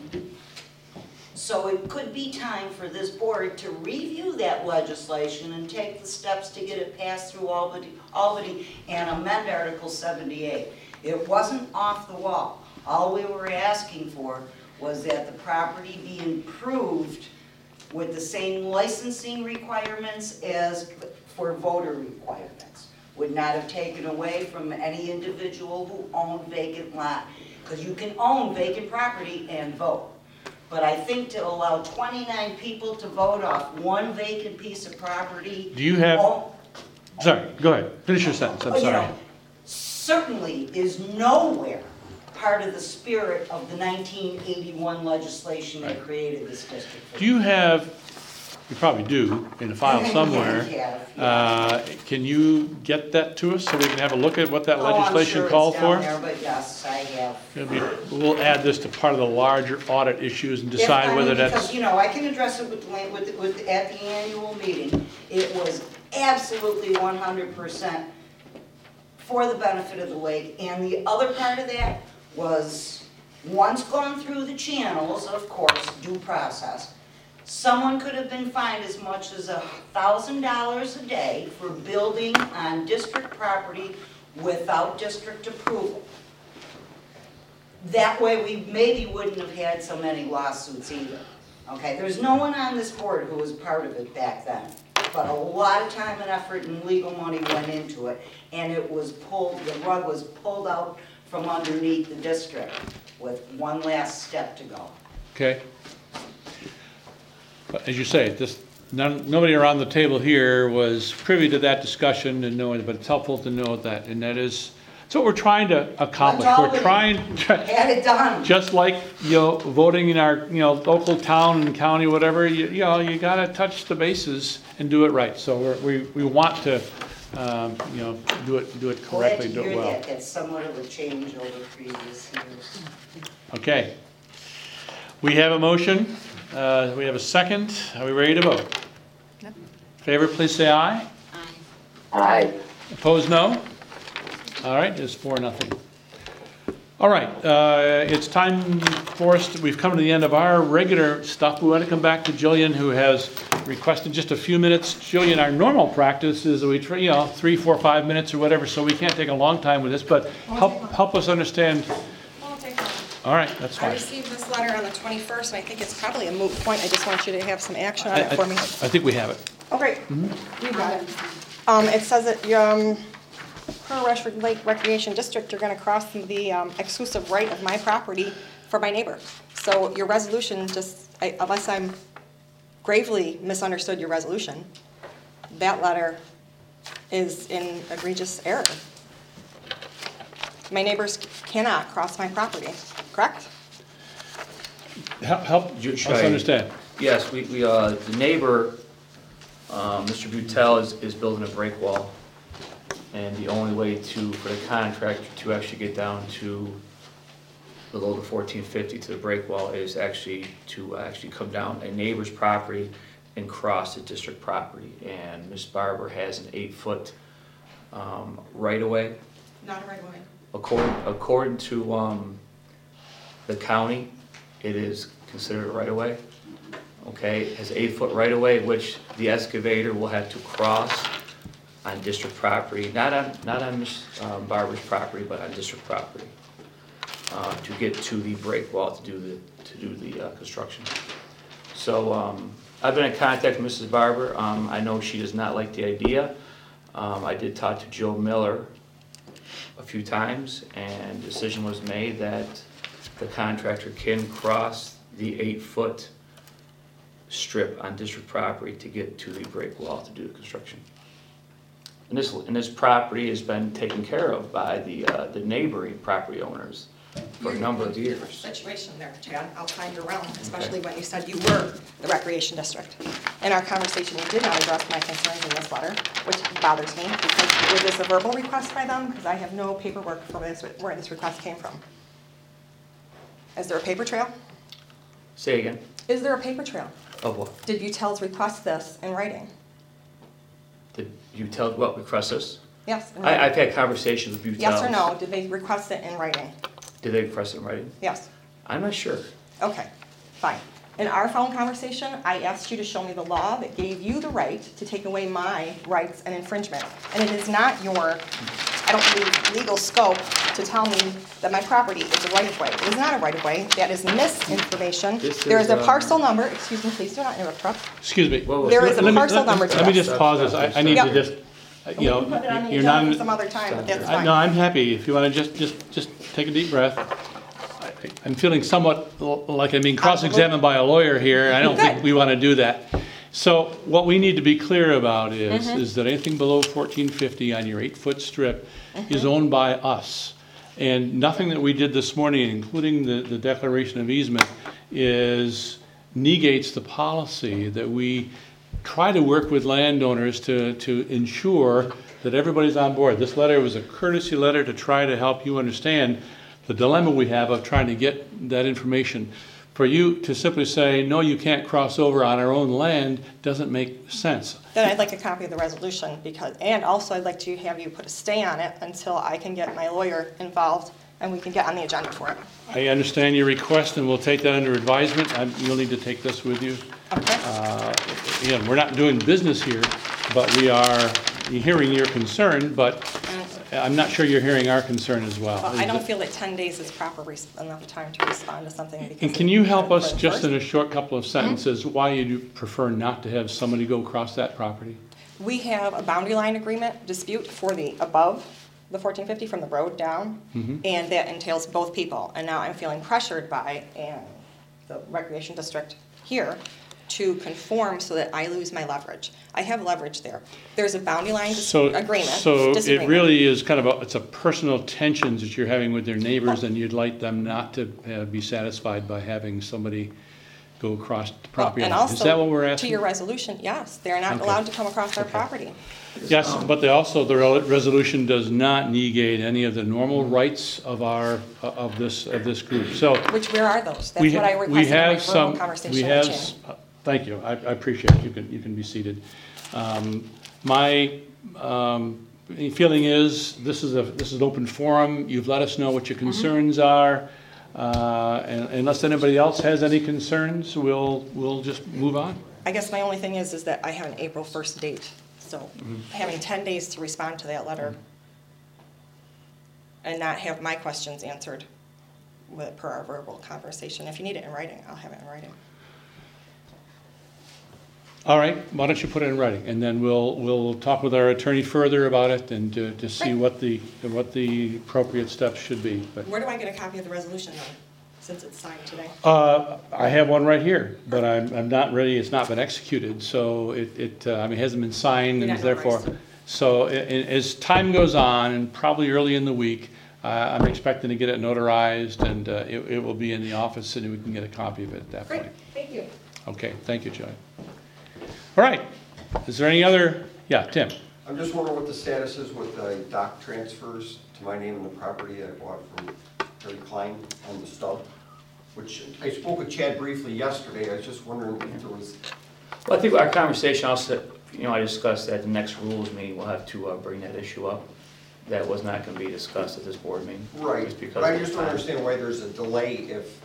So it could be time for this board to review that legislation and take the steps to get it passed through Albany, Albany and amend Article seventy-eight. It wasn't off the wall. All we were asking for was that the property be improved with the same licensing requirements as for voter requirements. Would not have taken away from any individual who owned vacant lot, because you can own vacant property and vote. But I think to allow twenty-nine people to vote off one vacant piece of property. Do you have, oh, sorry, go ahead, finish your sentence, I'm you sorry. know, certainly is nowhere part of the spirit of the nineteen eighty-one legislation that created this district. Do you have, you probably do, in a file somewhere. Yeah, yeah. Uh, Can you get that to us so we can have a look at what that Oh, I'm legislation sure it's called down for? there, but yes, I have. It'll be- We'll add this to part of the larger audit issues and If- decide I whether mean, that's, Because, you know, I can address it with, the- with, with, at the annual meeting. It was absolutely one hundred percent for the benefit of the lake. And the other part of that was, once gone through the channels, of course, due process, someone could have been fined as much as a thousand dollars a day for building on district property without district approval. That way, we maybe wouldn't have had so many lawsuits either. Okay, there's no one on this board who was part of it back then, but a lot of time and effort and legal money went into it, and it was pulled, the rug was pulled out from underneath the district with one last step to go. okay? But as you say, this, none, nobody around the table here was privy to that discussion and knowing, but it's helpful to know that, and that is, that's what we're trying to accomplish. That's all We're we trying, Had it done. just like, you know, voting in our, you know, local town and county, whatever, you, you know, you gotta touch the bases and do it right. So we're, we, we want to, um, you know, do it, do it Glad to correctly, do hear it well. that. That's somewhat of a change over previous years. Okay. We have a motion, uh, we have a second, are we ready to vote? Yep. Favor, please say aye. Aye. Opposed, no? All right, it's four, nothing. All right, uh, it's time for us, to- we've come to the end of our regular stuff. We want to come back to Jillian, who has requested just a few minutes. Jillian, our normal practice is that we, try, you know, three, four, five minutes or whatever, so we can't take a long time with this, but help, help us understand. Won't take long. All right, that's I fine. received this letter on the twenty-first, and I think it's probably a moot point. I just want you to have some action on I, it for me. I- I think we have it. Oh, great. You got it. Um, it says that, um, per Rushford Lake Recreation District, you're gonna cross the, um, exclusive right of my property for my neighbor. So your resolution just, I, unless I'm gravely misunderstood your resolution, that letter is in egregious error. My neighbors cannot cross my property, correct? Help, help Ju- us should I- understand. Yes, we, we, uh, the neighbor, um, Mister Butel is, is building a break wall. And the only way to, for the contractor to actually get down to below the fourteen fifty to the break wall is actually to actually come down a neighbor's property and cross the district property. And Miz Barber has an eight-foot um, right-of-way. Not a right away. According, according to um, the county, it is considered a right-of-way. Okay, it has eight-foot right-of-way, which the excavator will have to cross on district property, not on, not on Miz um, Barber's property, but on district property, uh, to get to the break wall to do the, to do the uh, construction. So um, I've been in contact with Missus Barber. Um, I know she does not like the idea. Um, I did talk to Joe Miller a few times, and decision was made that the contractor can cross the eight-foot strip on district property to get to the break wall to do the construction. And this, and this property has been taken care of by the, uh, the neighboring property owners for a number of years. Situation there, Chad, outside your realm, especially when you said you were the recreation district. In our conversation, you did not address my concerns in this letter, which bothers me, because was this a verbal request by them? Because I have no paperwork for this, where this request came from. Is there a paper trail? Say again? Is there a paper trail? Of what? Did Utils request this in writing? Did you tell what request this? Yes. in I, writing. I've had conversations with Utils. Yes or no? Did they request it in writing? Did they request it in writing? Yes. I'm not sure. Okay, fine. In our phone conversation, I asked you to show me the law that gave you the right to take away my rights and infringement. And it is not your, I don't believe, legal scope to tell me that my property is a right-of-way. It is not a right-of-way. That is misinformation. This There is, is a um, parcel number, excuse me, please do not interrupt. Excuse me. There is a Let me- parcel let- number to Let me this. just pause this. I I need to Yep. just, uh, you know, We can put it on the you're agenda not. for some other time, but that's I- fine. No, I'm happy. If you want to just, just, just take a deep breath. I- I'm feeling somewhat l- like I'm being cross-examined by a lawyer here. I don't think Good. we want to do that. So what we need to be clear about is, Mhm. is that anything below fourteen fifty on your eight-foot strip is owned by us. And nothing that we did this morning, including the, the declaration of easement, is negates the policy that we try to work with landowners to, to ensure that everybody's on board. This letter was a courtesy letter to try to help you understand the dilemma we have of trying to get that information. For you to simply say, no, you can't cross over on our own land, doesn't make sense. Then I'd like a copy of the resolution because, and also I'd like to have you put a stay on it until I can get my lawyer involved and we can get on the agenda for it. I understand your request, and we'll take that under advisement. I'm- You'll need to take this with you. Okay. Uh, Again, we're not doing business here, but we are hearing your concern, but I'm not sure you're hearing our concern as well. Well, I don't feel that ten days is proper res- enough time to respond to something because. And can you help us for the just in a first- short couple of sentences, why you prefer not to have somebody go across that property? We have a boundary line agreement dispute for the above the fourteen fifty from the road down, Mhm. and that entails both people. And now I'm feeling pressured by and the recreation district here to conform so that I lose my leverage. I have leverage there. There's a boundary line dis- So, agreement, so it disagreement. really is kind of a, it's a personal tensions that you're having with your neighbors, and you'd like them not to uh, be satisfied by having somebody go across the Well, property and line. Is also, that what we're to asking? your resolution, yes, they're not Okay. allowed to come across our property. Yes, but they also, the rel- resolution does not negate any of the normal rights of our, of this, of this group. So Which, where are those? we That's what ha- I we requested in my have verbal some- conversation we with have Chan. s- uh, Thank you, I, I appreciate it, you can, you can be seated. Um, My um, feeling is, this is a, this is an open forum, you've let us know what your concerns are. Uh, and unless anybody else has any concerns, we'll, we'll just move on. I guess my only thing is, is that I have an April first date, so Mhm. having ten days to respond to that letter and not have my questions answered with, per our verbal conversation. If you need it in writing, I'll have it in writing. All right, why don't you put it in writing, and then we'll, we'll talk with our attorney further about it and to, to see what the, what the appropriate steps should be. But Where do I get a copy of the resolution then, since it's signed today? Uh, I have one right here, but I'm, I'm not ready, it's not been executed, so it, it, uh, I mean, it hasn't been signed, You're and not therefore, notarized. so a- a- as time goes on, and probably early in the week, uh, I'm expecting to get it notarized, and uh, it, it will be in the office, and we can get a copy of it at that Great, point. thank you. Okay, thank you, Joy. All right, is there any other, yeah, Tim? I'm just wondering what the status is with the dock transfers to my name and the property I bought from Terry Klein on the stub, which I spoke with Chad briefly yesterday. I was just wondering if there was Well, I think our conversation also, you know, I discussed at the next rules meeting, we'll have to uh, bring that issue up. That was not going to be discussed at this board meeting. Right, just because but I of just the don't time. understand why there's a delay if,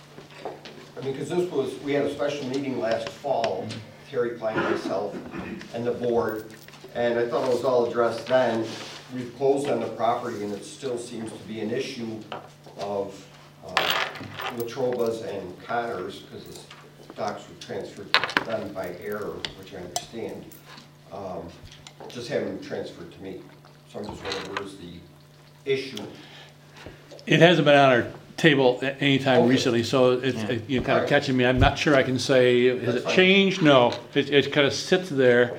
I mean, because this was, we had a special meeting last fall, Terry Klein, myself, and the board, and I thought it was all addressed then. We've closed on the property, and it still seems to be an issue of uh, Latrobas and Connors, because the docks were transferred to them by error, which I understand, um, just having them transferred to me. So I'm just wondering, where's the issue? It hasn't been on our table a- anytime Okay. recently, so it's, Yeah. it- you're kind of Alright. catching me. I'm not sure I can say, has That's it fine. changed? No, it, it kind of sits there.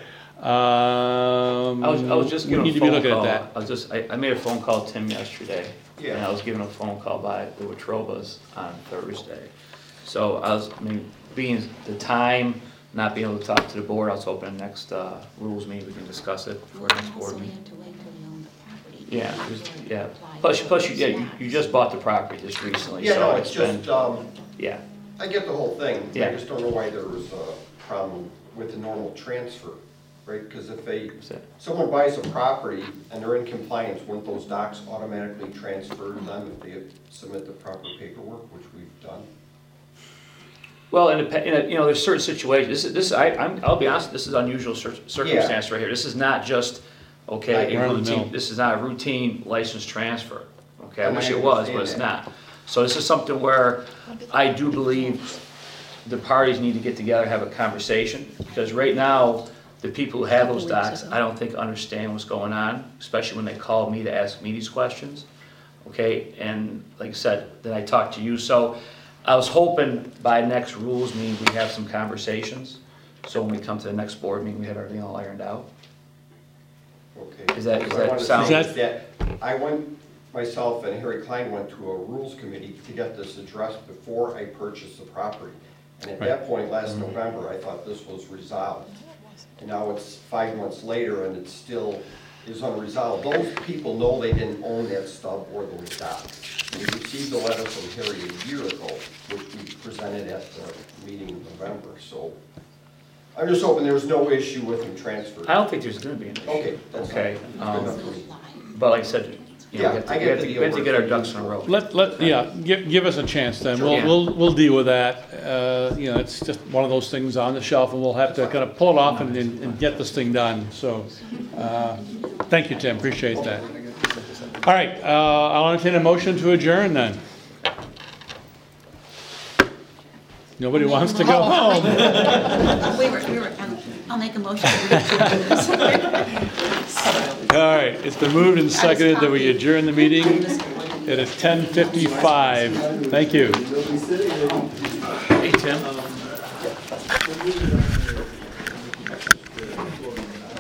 Um, I was, I was just we giving need a to be phone looking at call. that. I was just, I, I made a phone call to Tim yesterday. Yeah. And I was given a phone call by the Watrobas on Thursday. So I was, I mean, being the time, not being able to talk to the board, I was hoping next, uh, rules meeting, we can discuss it for Well, next you board also meeting. had to wait till you own the property. Yeah, before it was- you yeah. apply Plus, for plus, you, yeah, those you, you lots. just bought the property just recently, Yeah, so no, it's it's been, just, um, yeah. I get the whole thing. Yeah. I just don't know why there was a problem with the normal transfer, right? Because if they, That's it. someone buys a property and they're in compliance, wouldn't those docks automatically transfer to them if they submit the proper paperwork, which we've done? Well, in a, in a, you know, there's certain situations, this is, this, I, I'm, I'll be honest, this is unusual cir- circumstance right here. This is not just, okay, a Run of the mill. routine, this is not a routine license transfer, okay? I And wish I it was, but understand it's that. not. So this is something where I do believe the parties need to get together, have a conversation, because right now, the people who have those docks, I don't think understand what's going on, especially when they call me to ask me these questions, okay? And like I said, then I talked to you, so I was hoping by next rules meeting, we have some conversations, so when we come to the next board meeting, we have everything all ironed out. Okay. Is that- is What I that wanna sound- say is that I went, myself and Harry Klein went to a rules committee to get this addressed before I purchased the property. And at that point, last November, I thought this was resolved. And now it's five months later and it still is unresolved. Those people know they didn't own that stub or those docks. We received a letter from Harry a year ago, which we presented at the meeting in November, so. I'm just hoping there's no issue with them transferring. I don't think there's gonna be an issue. Okay, that's Okay, fine. um, Good enough for me. But like I said, you know, Yeah, we have to, I we get have the to, deal we have to get our working. ducks in a row. Let, let, yeah, give, give us a chance then. We'll, Sure. we'll, we'll deal with that. Uh, you know, it's just one of those things on the shelf and we'll have to kind of pull it off and, and and get this thing done. So, uh, thank you, Tim, appreciate that. All right, uh, I'll entertain a motion to adjourn then. Nobody wants to go home. We were, we were, um, I'll make a motion to adjourn. All right, it's been moved and seconded that we adjourn the meeting. It is ten fifty-five. Thank you. Hey, Tim.